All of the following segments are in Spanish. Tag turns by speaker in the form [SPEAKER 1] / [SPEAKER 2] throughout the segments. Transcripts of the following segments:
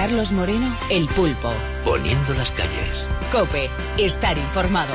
[SPEAKER 1] Carlos Moreno, El Pulpo.
[SPEAKER 2] Poniendo las calles.
[SPEAKER 1] COPE. Estar informado.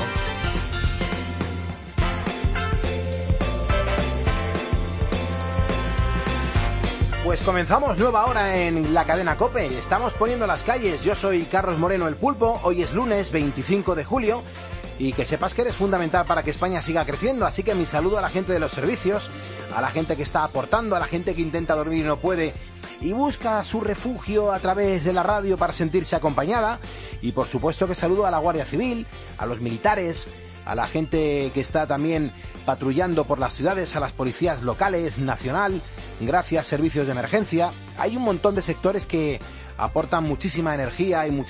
[SPEAKER 3] Pues comenzamos nueva hora en la cadena COPE. Estamos poniendo las calles. Yo soy Carlos Moreno, El Pulpo. Hoy es lunes 25 de julio. Y que sepas que eres fundamental para que España siga creciendo. Así que mi saludo a la gente de los servicios, a la gente que está aportando, a la gente que intenta dormir y no puede y busca su refugio a través de la radio para sentirse acompañada. Y por supuesto que saludo a la Guardia Civil, a los militares, a la gente que está también patrullando por las ciudades, a las policías locales, nacional, gracias, servicios de emergencia. Hay un montón de sectores que aportan muchísima energía y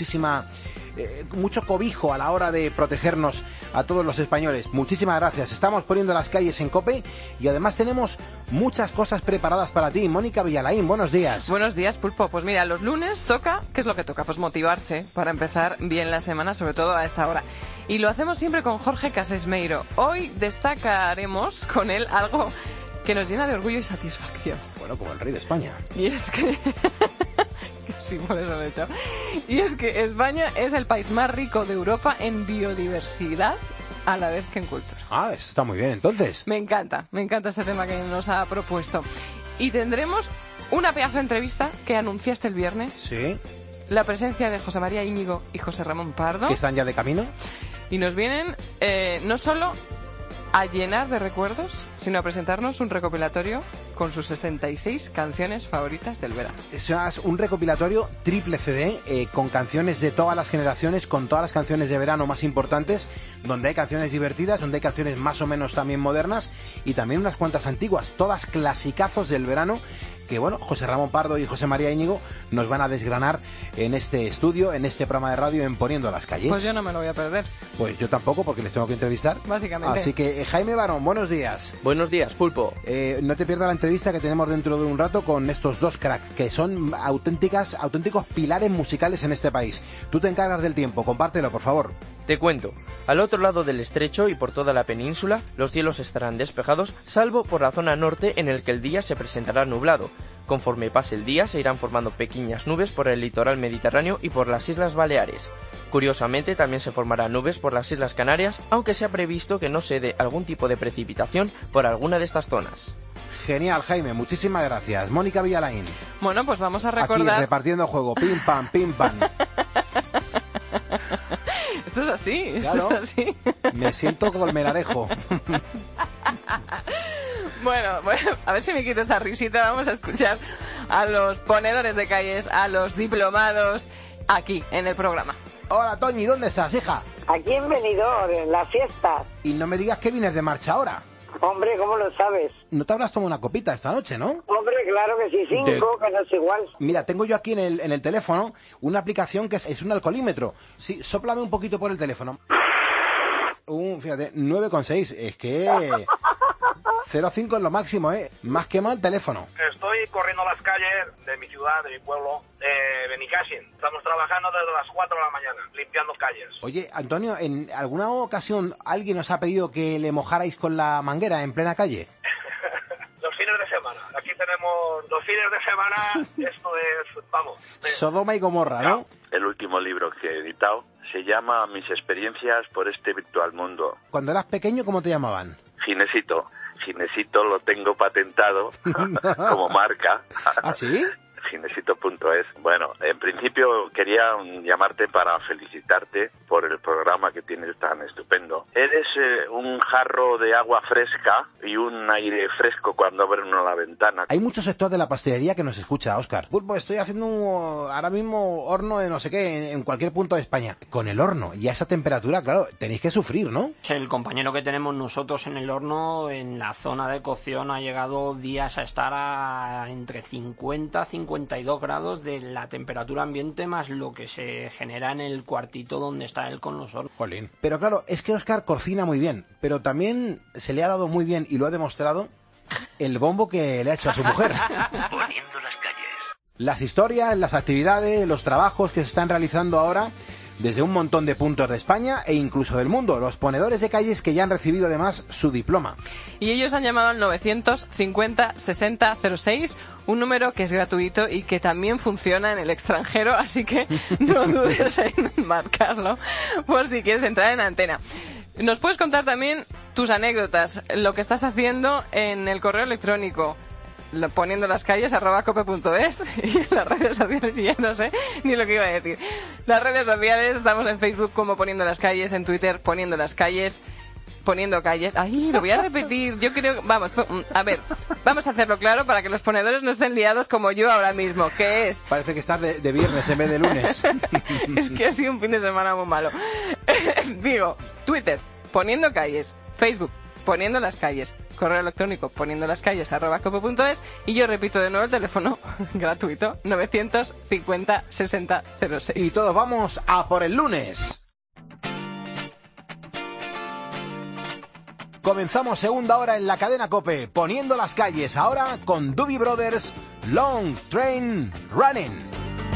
[SPEAKER 3] mucho cobijo a la hora de protegernos a todos los españoles. Muchísimas gracias. Estamos poniendo las calles en COPE y además tenemos muchas cosas preparadas para ti. Mónica Villalain, buenos días.
[SPEAKER 4] Buenos días, Pulpo. Pues mira, los lunes toca, ¿qué es lo que toca? Pues motivarse para empezar bien la semana, sobre todo a esta hora. Y lo hacemos siempre con Jorge Casesmeiro. Hoy destacaremos con él algo que nos llena de orgullo y satisfacción.
[SPEAKER 3] Bueno, como el rey de España.
[SPEAKER 4] Y es que... Sí, por eso lo he hecho. Y es que España es el país más rico de Europa en biodiversidad, a la vez que en cultura.
[SPEAKER 3] Ah, eso está muy bien, entonces.
[SPEAKER 4] Me encanta este tema que nos ha propuesto. Y tendremos una pedazo de entrevista que anunciaste el viernes.
[SPEAKER 3] Sí.
[SPEAKER 4] La presencia de José María Íñigo y José Ramón Pardo.
[SPEAKER 3] Que están ya de camino.
[SPEAKER 4] Y nos vienen no solo a llenar de recuerdos, sino a presentarnos un recopilatorio con sus 66 canciones favoritas del verano.
[SPEAKER 3] Eso es un recopilatorio triple CD con canciones de todas las generaciones, con todas las canciones de verano más importantes, donde hay canciones divertidas, donde hay canciones más o menos también modernas y también unas cuantas antiguas, todas clasicazos del verano que, bueno, José Ramón Pardo y José María Íñigo nos van a desgranar en este estudio, en este programa de radio en Poniendo las Calles.
[SPEAKER 4] Pues yo no me lo voy a perder.
[SPEAKER 3] Pues yo tampoco, porque les tengo que entrevistar.
[SPEAKER 4] Básicamente.
[SPEAKER 3] Así que, Jaime Barón, buenos días.
[SPEAKER 5] Buenos días, Pulpo.
[SPEAKER 3] No te pierdas la entrevista que tenemos dentro de un rato con estos dos cracks, que son auténticos pilares musicales en este país. Tú te encargas del tiempo, compártelo, por favor.
[SPEAKER 5] Te cuento, al otro lado del estrecho y por toda la península, los cielos estarán despejados, salvo por la zona norte en el que el día se presentará nublado. Conforme pase el día se irán formando pequeñas nubes por el litoral mediterráneo y por las Islas Baleares. Curiosamente también se formarán nubes por las Islas Canarias, aunque se ha previsto que no se dé algún tipo de precipitación por alguna de estas zonas.
[SPEAKER 3] Genial, Jaime, muchísimas gracias. Mónica Villalain.
[SPEAKER 4] Bueno, pues vamos a recordar...
[SPEAKER 3] Aquí repartiendo juego, pim pam, pim pam.
[SPEAKER 4] Esto es así,
[SPEAKER 3] claro,
[SPEAKER 4] esto es así.
[SPEAKER 3] Me siento colmenarejo.
[SPEAKER 4] Bueno, a ver si me quito esa risita. Vamos a escuchar a los ponedores de calles, a los diplomados, aquí, en el programa.
[SPEAKER 3] Hola, Toñi, ¿dónde estás, hija?
[SPEAKER 6] Aquí en Benidorm, en la fiesta.
[SPEAKER 3] Y no me digas que vienes de marcha ahora.
[SPEAKER 6] Hombre, ¿cómo lo sabes?
[SPEAKER 3] No te habrás tomado una copita esta noche, ¿no?
[SPEAKER 6] Hombre, claro que sí, 5, que no es igual.
[SPEAKER 3] Mira, tengo yo aquí en el teléfono una aplicación que es un alcoholímetro. Sí, sóplame un poquito por el teléfono. Fíjate, 9,6. Es que 0,5 es lo máximo, ¿eh? Más que mal teléfono.
[SPEAKER 7] Estoy corriendo las calles de mi ciudad, de mi pueblo, Benicassin. Estamos trabajando desde las 4 de la mañana, limpiando calles.
[SPEAKER 3] Oye, Antonio, ¿en alguna ocasión alguien os ha pedido que le mojarais con la manguera en plena calle?
[SPEAKER 7] Los fines de semana. Aquí tenemos los fines de semana, esto es, vamos.
[SPEAKER 3] Sodoma y Gomorra, ¿no?
[SPEAKER 8] El último libro que he editado se llama Mis experiencias por este virtual mundo.
[SPEAKER 3] Cuando eras pequeño, ¿cómo te llamaban?
[SPEAKER 8] Ginesito. Ginesito lo tengo patentado como marca.
[SPEAKER 3] ¿Ah, sí?
[SPEAKER 8] Ginesito.es. Bueno, en principio quería llamarte para felicitarte por el programa que tienes tan estupendo. Eres un jarro de agua fresca y un aire fresco cuando abre uno la ventana.
[SPEAKER 3] Hay muchos sectores de la pastelería que nos escucha, Óscar. Pulpo, estoy haciendo ahora mismo horno de no sé qué en cualquier punto de España. Con el horno y a esa temperatura, claro, tenéis que sufrir, ¿no?
[SPEAKER 9] El compañero que tenemos nosotros en el horno, en la zona de cocción, ha llegado días a estar a entre 50 y 52 grados de la temperatura ambiente más lo que se genera en el cuartito donde está él con los hornos.
[SPEAKER 3] Jolín. Pero claro, es que Óscar cocina muy bien, pero también se le ha dado muy bien y lo ha demostrado el bombo que le ha hecho a su mujer.
[SPEAKER 2] Poniendo las calles.
[SPEAKER 3] Las historias, las actividades, los trabajos que se están realizando ahora desde un montón de puntos de España e incluso del mundo. Los ponedores de calles que ya han recibido además su diploma.
[SPEAKER 4] Y ellos han llamado al 950 60 06, un número que es gratuito y que también funciona en el extranjero, así que no dudes en marcarlo por si quieres entrar en antena. Nos puedes contar también tus anécdotas, lo que estás haciendo en el correo electrónico, poniendo las calles @cope.es, y en las redes sociales, y ya no sé ni lo que iba a decir. Las redes sociales, estamos en Facebook como Poniendo las Calles, en Twitter Poniendo las Calles, Poniendo Calles. Ay, lo voy a repetir. Yo creo, vamos, a ver, vamos a hacerlo claro para que los ponedores no estén liados como yo ahora mismo, que es...
[SPEAKER 3] Parece que estás de viernes en vez de lunes.
[SPEAKER 4] Es que ha sido un fin de semana muy malo. Digo, Twitter, Poniendo Calles, Facebook, Poniendo las Calles, correo electrónico poniendo las calles @cope.es, y yo repito de nuevo el teléfono gratuito 950 60 06.
[SPEAKER 3] Y todos vamos a por el lunes. Comenzamos segunda hora en la cadena COPE, Poniendo las Calles, ahora con Doobie Brothers, Long Train Running.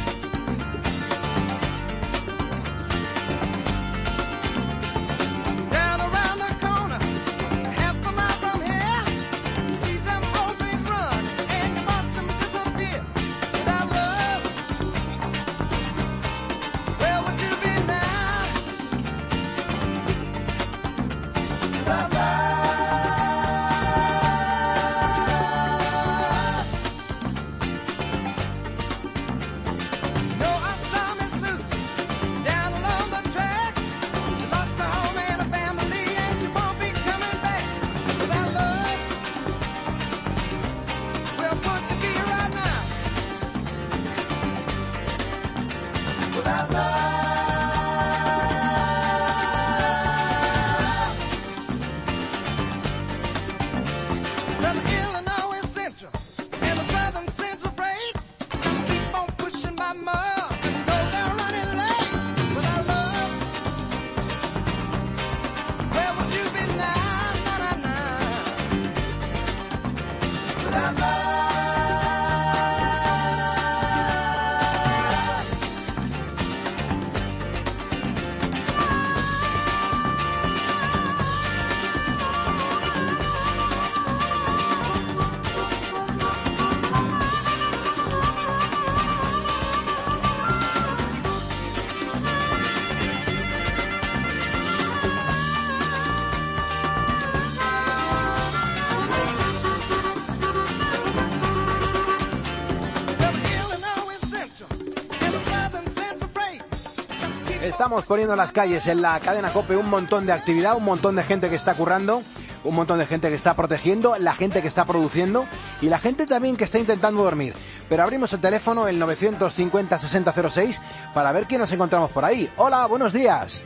[SPEAKER 3] Estamos poniendo las calles en la cadena COPE, un montón de actividad, un montón de gente que está currando, un montón de gente que está protegiendo, la gente que está produciendo y la gente también que está intentando dormir. Pero abrimos el teléfono, el 950 60 06, para ver quién nos encontramos por ahí. Hola, buenos días.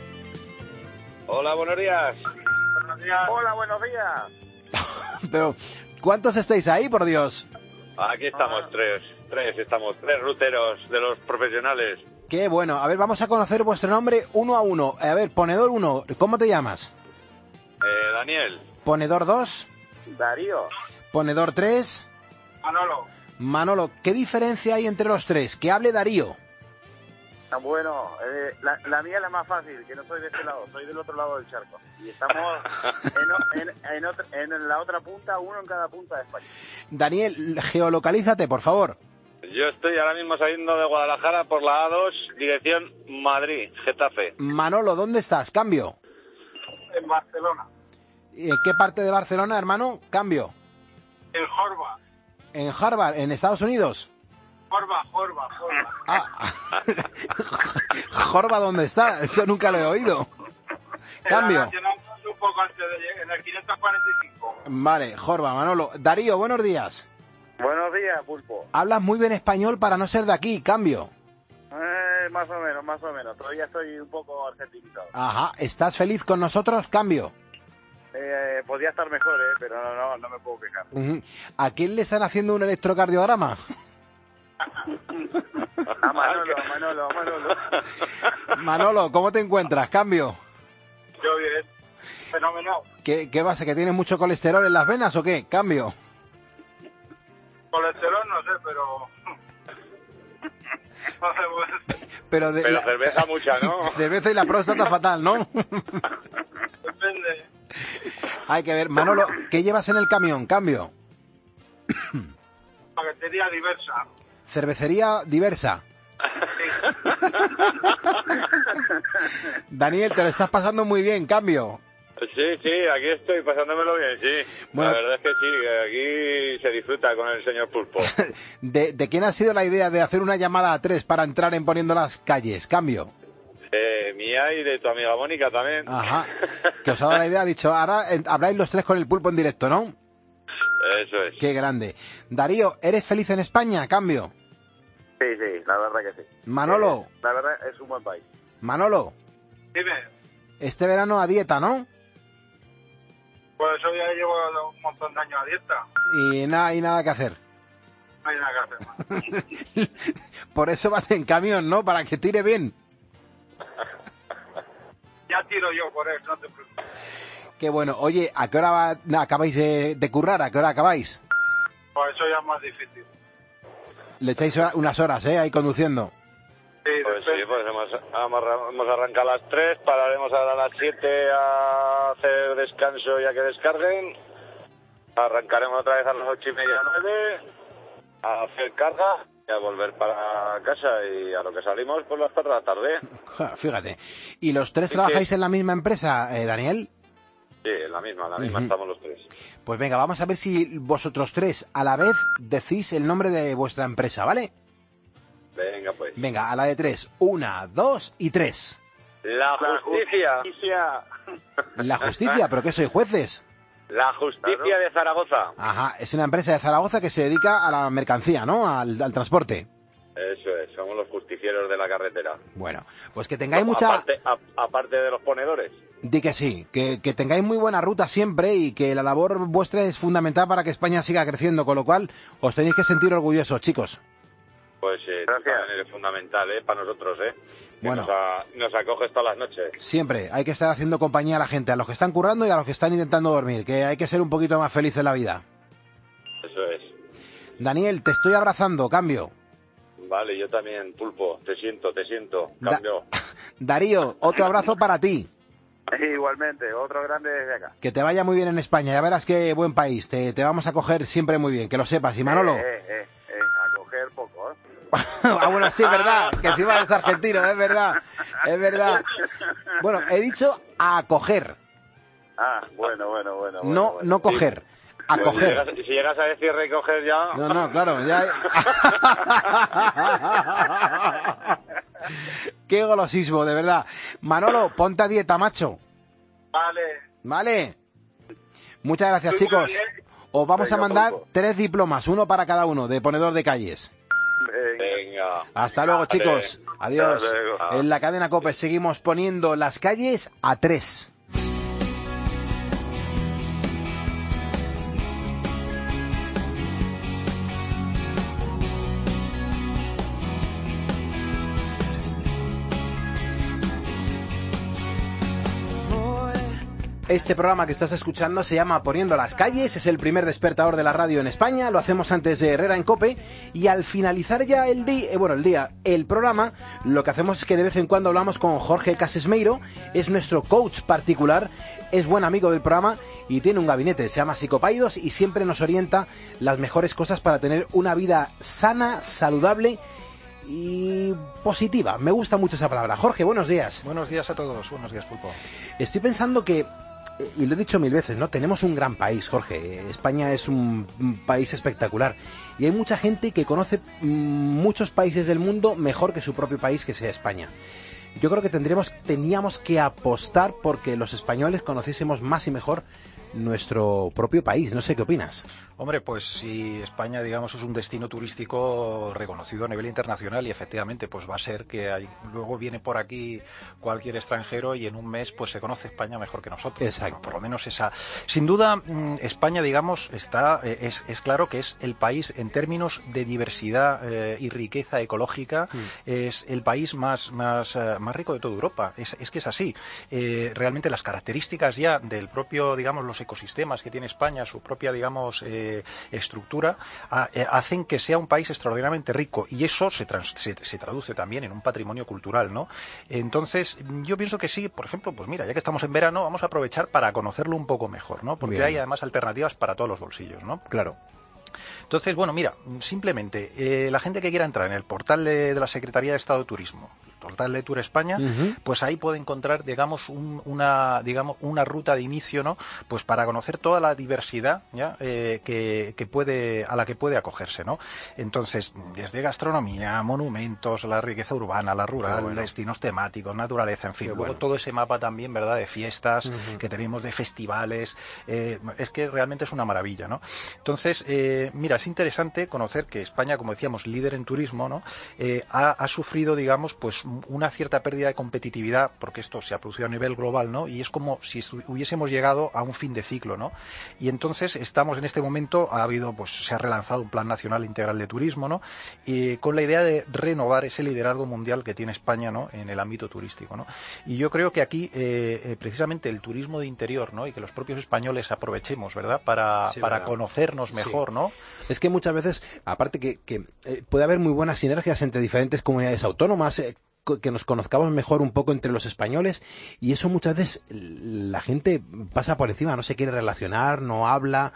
[SPEAKER 10] Hola, buenos días.
[SPEAKER 7] Buenos días.
[SPEAKER 10] Hola, buenos días.
[SPEAKER 3] Pero, ¿cuántos estáis ahí, por Dios?
[SPEAKER 10] Aquí estamos tres ruteros de los profesionales.
[SPEAKER 3] Qué bueno. A ver, vamos a conocer vuestro nombre uno a uno. A ver, ponedor 1, ¿cómo te llamas?
[SPEAKER 10] Daniel.
[SPEAKER 3] Ponedor 2.
[SPEAKER 10] Darío.
[SPEAKER 3] Ponedor 3.
[SPEAKER 7] Manolo.
[SPEAKER 3] Manolo, ¿qué diferencia hay entre los tres? Que hable Darío.
[SPEAKER 10] Bueno, la mía es la más fácil, que no soy de este lado, soy del otro lado del charco. Y estamos en la otra punta, uno en cada punta de España.
[SPEAKER 3] Daniel, geolocalízate, por favor.
[SPEAKER 10] Yo estoy ahora mismo saliendo de Guadalajara por la A2, dirección Madrid, Getafe.
[SPEAKER 3] Manolo, ¿dónde estás? Cambio.
[SPEAKER 7] En Barcelona.
[SPEAKER 3] ¿En qué parte de Barcelona, hermano? Cambio.
[SPEAKER 7] En Jorba.
[SPEAKER 3] En Harvard, en Estados Unidos.
[SPEAKER 7] Jorba.
[SPEAKER 3] Ah, Jorba, ¿dónde está? Eso nunca lo he oído. Cambio.
[SPEAKER 7] Un poco antes de llegar, en el 545.
[SPEAKER 3] Vale, Jorba, Manolo. Darío, buenos días.
[SPEAKER 10] Buenos días, Pulpo.
[SPEAKER 3] Hablas muy bien español para no ser de aquí. Cambio.
[SPEAKER 10] Más o menos. Todavía estoy un poco argentinizado.
[SPEAKER 3] Ajá. ¿Estás feliz con nosotros? Cambio.
[SPEAKER 10] Podría estar mejor, pero no me puedo quejar.
[SPEAKER 3] ¿A quién le están haciendo un electrocardiograma?
[SPEAKER 10] A Manolo.
[SPEAKER 3] Manolo, ¿cómo te encuentras? Cambio.
[SPEAKER 7] Yo bien. Fenomenal.
[SPEAKER 3] ¿Qué pasa? ¿Que tienes mucho colesterol en las venas o qué? Cambio.
[SPEAKER 7] Colesterol no sé, pero...
[SPEAKER 3] Pero
[SPEAKER 11] cerveza mucha, ¿no?
[SPEAKER 3] Cerveza y la próstata fatal, ¿no?
[SPEAKER 7] Depende.
[SPEAKER 3] Hay que ver. Manolo, ¿qué llevas en el camión? Cambio.
[SPEAKER 7] Paquetería diversa.
[SPEAKER 3] Cervecería diversa. Daniel, te lo estás pasando muy bien, cambio.
[SPEAKER 11] Sí, aquí estoy pasándomelo bien, sí.
[SPEAKER 3] Bueno,
[SPEAKER 11] la verdad es que sí, aquí se disfruta con el señor Pulpo.
[SPEAKER 3] ¿De quién ha sido la idea de hacer una llamada a 3 para entrar en Poniendo las Calles? Cambio.
[SPEAKER 11] Mía y de tu amiga Mónica también.
[SPEAKER 3] Ajá. Que os ha dado la idea, ha dicho, ahora habláis los 3 con el Pulpo en directo, ¿no?
[SPEAKER 11] Eso es.
[SPEAKER 3] Qué grande. Darío, ¿eres feliz en España? Cambio.
[SPEAKER 10] Sí, la verdad que sí.
[SPEAKER 3] Manolo.
[SPEAKER 10] La verdad es un buen país.
[SPEAKER 3] Manolo.
[SPEAKER 7] Dime.
[SPEAKER 3] Este verano a dieta, ¿no?
[SPEAKER 7] Pues eso ya llevo un montón de años a dieta.
[SPEAKER 3] Y nada que hacer.
[SPEAKER 7] No hay nada que hacer.
[SPEAKER 3] Por eso vas en camión, ¿no? Para que tire bien.
[SPEAKER 7] Ya tiro yo por eso, no te preocupes.
[SPEAKER 3] Qué bueno. Oye, ¿a qué hora acabáis de currar? ¿A qué hora acabáis?
[SPEAKER 7] Pues eso ya es más difícil.
[SPEAKER 3] Le echáis unas horas, ahí conduciendo.
[SPEAKER 11] Pues hemos arrancado a las 3, pararemos ahora a las 7 a hacer descanso y a que descarguen. Arrancaremos otra vez a las 8:30, 9, a hacer carga y a volver para casa, y a lo que salimos por las 4 de la tarde.
[SPEAKER 3] Fíjate. ¿Y los 3 trabajáis en la misma empresa, Daniel?
[SPEAKER 11] Sí, en la misma estamos los 3.
[SPEAKER 3] Pues venga, vamos a ver si vosotros 3 a la vez decís el nombre de vuestra empresa, ¿vale?
[SPEAKER 11] Venga, pues.
[SPEAKER 3] Venga, a la de 3. 1, 2 y 3.
[SPEAKER 11] La justicia.
[SPEAKER 3] La justicia, ¿pero qué sois, jueces?
[SPEAKER 11] La justicia de Zaragoza.
[SPEAKER 3] Ajá, es una empresa de Zaragoza que se dedica a la mercancía, ¿no? Al transporte.
[SPEAKER 11] Eso es, somos los justicieros de la carretera.
[SPEAKER 3] Bueno, pues que tengáis mucha...
[SPEAKER 11] Aparte de los ponedores.
[SPEAKER 3] Di que sí, que tengáis muy buena ruta siempre y que la labor vuestra es fundamental para que España siga creciendo, con lo cual os tenéis que sentir orgullosos, chicos.
[SPEAKER 11] Pues también eres fundamental, para nosotros, que
[SPEAKER 3] bueno,
[SPEAKER 11] nos acoges todas las noches.
[SPEAKER 3] Siempre hay que estar haciendo compañía a la gente, a los que están currando y a los que están intentando dormir, que hay que ser un poquito más feliz en la vida.
[SPEAKER 11] Eso es.
[SPEAKER 3] Daniel, te estoy abrazando, cambio.
[SPEAKER 11] Vale, yo también, Pulpo, te siento, cambio.
[SPEAKER 3] Darío, otro abrazo para ti.
[SPEAKER 10] Igualmente, otro grande desde acá.
[SPEAKER 3] Que te vaya muy bien en España, ya verás qué buen país, te vamos a coger siempre muy bien, que lo sepas. Y Manolo...
[SPEAKER 10] a coger poco,
[SPEAKER 3] Ah, bueno, sí, es verdad, que encima es argentino, es verdad. Bueno, he dicho a coger.
[SPEAKER 10] Ah, bueno.
[SPEAKER 3] No coger, a coger.
[SPEAKER 11] Si llegas a decir recoger ya...
[SPEAKER 3] No, claro, ya... Qué golosismo, de verdad. Manolo, ponte a dieta, macho. Vale. Muchas gracias, chicos. Os vamos a mandar 3 diplomas, 1 para cada uno, de ponedor de calles.
[SPEAKER 11] Venga.
[SPEAKER 3] Hasta luego, chicos. Adiós.
[SPEAKER 11] Hasta luego.
[SPEAKER 3] En la cadena COPE seguimos poniendo las calles a 3. Este programa que estás escuchando se llama Poniendo las Calles, es el primer despertador de la radio en España, lo hacemos antes de Herrera en COPE, y al finalizar ya el programa, lo que hacemos es que de vez en cuando hablamos con Jorge Casesmeiro, es nuestro coach particular, es buen amigo del programa y tiene un gabinete, se llama Psicopaidos, y siempre nos orienta las mejores cosas para tener una vida sana, saludable y positiva. Me gusta mucho esa palabra. Jorge, buenos días.
[SPEAKER 12] Buenos días a todos, buenos días, Pulpo.
[SPEAKER 3] Estoy pensando que, y lo he dicho 1000 veces, ¿no? Tenemos un gran país, Jorge. España es un país espectacular. Y hay mucha gente que conoce muchos países del mundo mejor que su propio país, que sea España. Yo creo que teníamos que apostar porque los españoles conociésemos más y mejor nuestro propio país. No sé qué opinas.
[SPEAKER 12] Hombre, pues si España, digamos, es un destino turístico reconocido a nivel internacional, y efectivamente pues va a ser que luego viene por aquí cualquier extranjero y en un mes pues se conoce España mejor que nosotros.
[SPEAKER 3] Exacto.
[SPEAKER 12] Por lo menos esa. Sin duda, España, digamos, es claro que es el país en términos de diversidad y riqueza ecológica, es el país más rico de toda Europa. Es que es así. Realmente las características ya del propio, digamos, los ecosistemas que tiene España, su propia, digamos, estructura, hacen que sea un país extraordinariamente rico, y eso se traduce también en un patrimonio cultural, ¿no? Entonces, yo pienso que sí, por ejemplo, pues mira, ya que estamos en verano, vamos a aprovechar para conocerlo un poco mejor, ¿no? Porque hay además alternativas para todos los bolsillos, ¿no?
[SPEAKER 3] Claro.
[SPEAKER 12] Entonces, bueno, mira, simplemente la gente que quiera entrar en el portal de la Secretaría de Estado de Turismo, el portal de Tour España, pues ahí puede encontrar, digamos, una ruta de inicio, ¿no? Pues para conocer toda la diversidad, ¿ya? A la que puede acogerse, ¿no? Entonces, desde gastronomía, monumentos, la riqueza urbana, la rural, destinos temáticos, naturaleza, en fin, luego todo ese mapa también, ¿verdad?, de fiestas que tenemos, de festivales, es que realmente es una maravilla, ¿no? Entonces, mira, es interesante conocer que España, como decíamos, líder en turismo, ¿no? Ha sufrido, digamos, pues una cierta pérdida de competitividad, porque esto se ha producido a nivel global, ¿no? Y es como si hubiésemos llegado a un fin de ciclo, ¿no? Y entonces estamos en este momento, se ha relanzado un Plan Nacional Integral de Turismo, ¿no? Y con la idea de renovar ese liderazgo mundial que tiene España, ¿no?, en el ámbito turístico, ¿no? Y yo creo que aquí, precisamente el turismo de interior, ¿no?, y que los propios españoles aprovechemos, ¿verdad?, para conocernos mejor, ¿no?
[SPEAKER 3] Es que muchas veces, aparte que puede haber muy buenas sinergias entre diferentes comunidades autónomas, que nos conozcamos mejor un poco entre los españoles, y eso muchas veces la gente pasa por encima, no se quiere relacionar, no habla,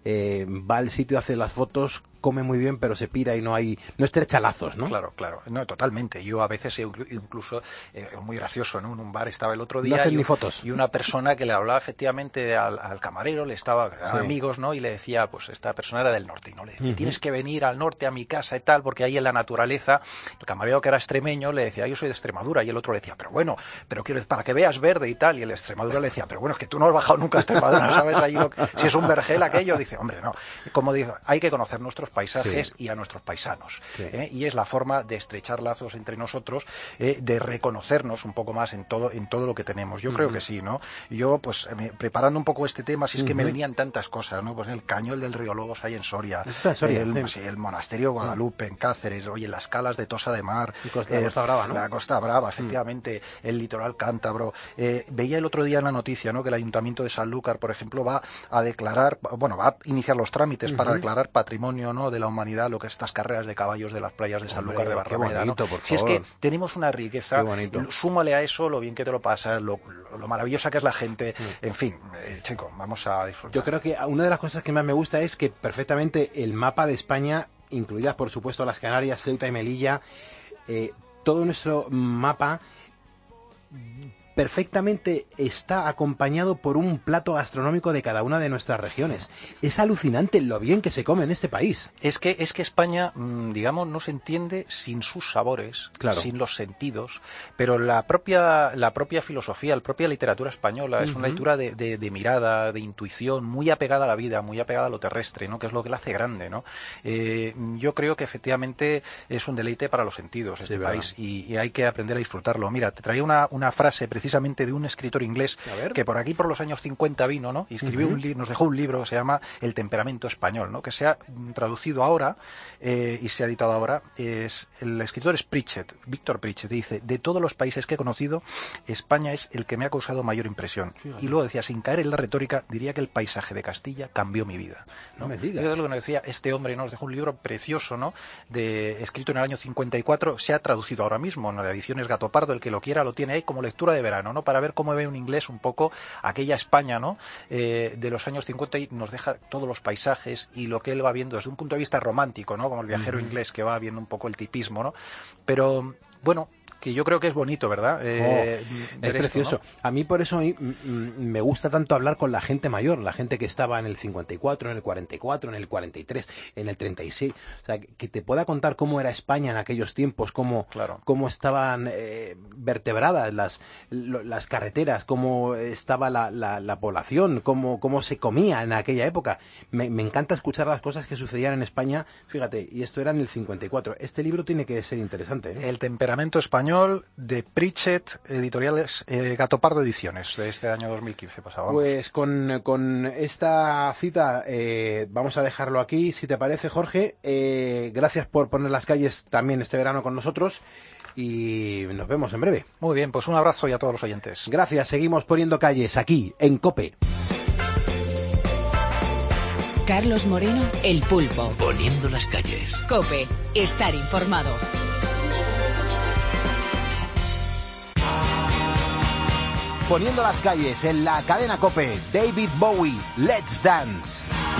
[SPEAKER 3] va al sitio, hace las fotos, come muy bien, pero se pira y no estrecha lazos, ¿no?
[SPEAKER 12] Claro, no, totalmente. Yo a veces incluso, muy gracioso, ¿no? En un bar estaba el otro día
[SPEAKER 3] no hacen ni fotos.
[SPEAKER 12] Y una persona que le hablaba efectivamente al camarero, eran amigos, ¿no? Y le decía, pues esta persona era del norte, y no le decía, tienes que venir al norte a mi casa y tal, porque ahí en la naturaleza, el camarero, que era extremeño, le decía, yo soy de Extremadura, y el otro le decía, pero bueno, quiero, para que veas verde y tal, y el de Extremadura le decía, pero bueno, es que tú no has bajado nunca a Extremadura, ¿sabes? Ahí si es un vergel aquello, dice, hombre, no. Como digo, hay que conocer nuestros paisajes y a nuestros paisanos. Y es la forma de estrechar lazos entre nosotros, de reconocernos un poco más en todo lo que tenemos. Yo creo que sí, ¿no? Yo, pues, preparando un poco este tema, si es que me venían tantas cosas, ¿no? Pues el Cañón del Río Lobos ahí en Soria, el Monasterio de Guadalupe en Cáceres, oye, las Calas de Tosa de Mar,
[SPEAKER 3] la Costa Brava, ¿no?
[SPEAKER 12] La Costa Brava, efectivamente, el litoral cántabro. Veía el otro día en la noticia, ¿no?, que el Ayuntamiento de Sanlúcar, por ejemplo, va a iniciar los trámites para declarar patrimonio, ¿no?, de la humanidad, lo que es estas carreras de caballos de las playas de Sanlúcar de Barrameda, ¿no? Si es que tenemos una riqueza, súmale a eso lo bien que te lo pasas, lo maravillosa que es la gente, en fin, chico, vamos a disfrutar.
[SPEAKER 3] Yo creo que una de las cosas que más me gusta es que perfectamente el mapa de España, incluidas por supuesto las Canarias, Ceuta y Melilla, todo nuestro mapa perfectamente está acompañado por un plato gastronómico de cada una de nuestras regiones. Es alucinante lo bien que se come en este país.
[SPEAKER 12] Es que España, digamos, no se entiende sin sus sabores, sin los sentidos, pero la propia filosofía, la propia literatura española es una lectura de mirada, de intuición, muy apegada a la vida, muy apegada a lo terrestre, ¿no?, que es lo que la hace grande, ¿no? Yo creo que efectivamente es un deleite para los sentidos este país, y hay que aprender a disfrutarlo. Mira, te traía una frase precisamente de un escritor inglés que por aquí por los años 50 vino, ¿no?, y escribió nos dejó un libro que se llama El temperamento español, ¿no?, que se ha traducido ahora y se ha editado ahora. El escritor es Pritchett, Víctor Pritchett, dice: de todos los países que he conocido, España es el que me ha causado mayor impresión. Y luego decía, sin caer en la retórica, diría que el paisaje de Castilla cambió mi vida, ¿no?
[SPEAKER 3] No me digas.
[SPEAKER 12] Yo es lo que nos decía este hombre, ¿no?, nos dejó un libro precioso, ¿no?, escrito en el año 54, se ha traducido ahora mismo, ¿no?, la edición es Gato Pardo, el que lo quiera lo tiene ahí como lectura de verano, ¿no?, para ver cómo ve un inglés un poco aquella España, ¿no?, de los años 50, y nos deja todos los paisajes y lo que él va viendo desde un punto de vista romántico, ¿no?, como el viajero inglés que va viendo un poco el tipismo, ¿no? Pero, bueno, que yo creo que es bonito, ¿verdad?
[SPEAKER 3] Es precioso, ¿no? A mí por eso me gusta tanto hablar con la gente mayor, la gente que estaba en el 54, en el 44, en el 43, en el 36, o sea, que te pueda contar cómo era España en aquellos tiempos, cómo estaban vertebradas las carreteras, cómo estaba la población, cómo se comía en aquella época. Me encanta escuchar las cosas que sucedían en España, fíjate, y esto era en el 54. Este libro tiene que ser interesante, ¿eh?
[SPEAKER 12] El temperamento español, de Pritchett, editoriales Gato Pardo Ediciones, de este año 2015 pasado.
[SPEAKER 3] Pues con esta cita vamos a dejarlo aquí, si te parece, Jorge. Gracias por poner las calles también este verano con nosotros, y nos vemos en breve.
[SPEAKER 12] Muy bien, pues un abrazo y a todos los oyentes.
[SPEAKER 3] Gracias, seguimos poniendo calles aquí en COPE.
[SPEAKER 1] Carlos Moreno, El Pulpo.
[SPEAKER 2] Poniendo las calles.
[SPEAKER 1] COPE. Estar informado.
[SPEAKER 3] Poniendo las calles en la cadena COPE. David Bowie, Let's Dance.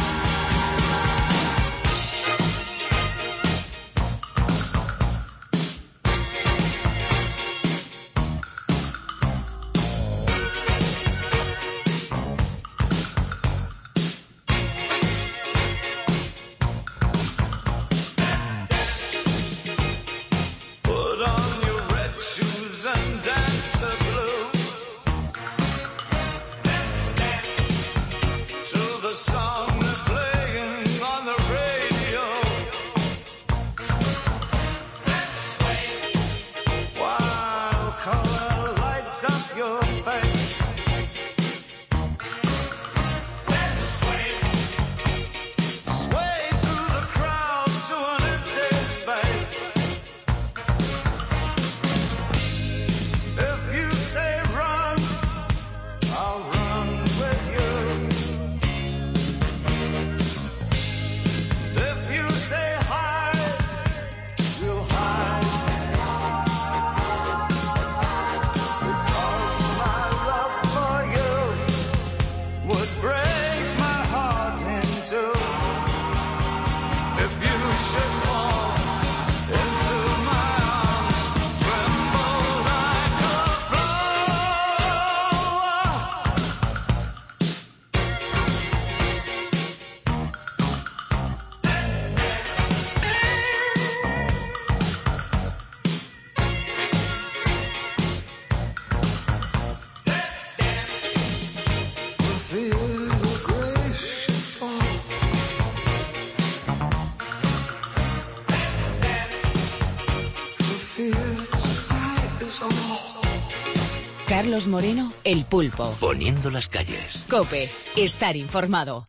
[SPEAKER 1] Carlos Moreno, El Pulpo.
[SPEAKER 2] Poniendo las calles.
[SPEAKER 1] COPE. Estar informado.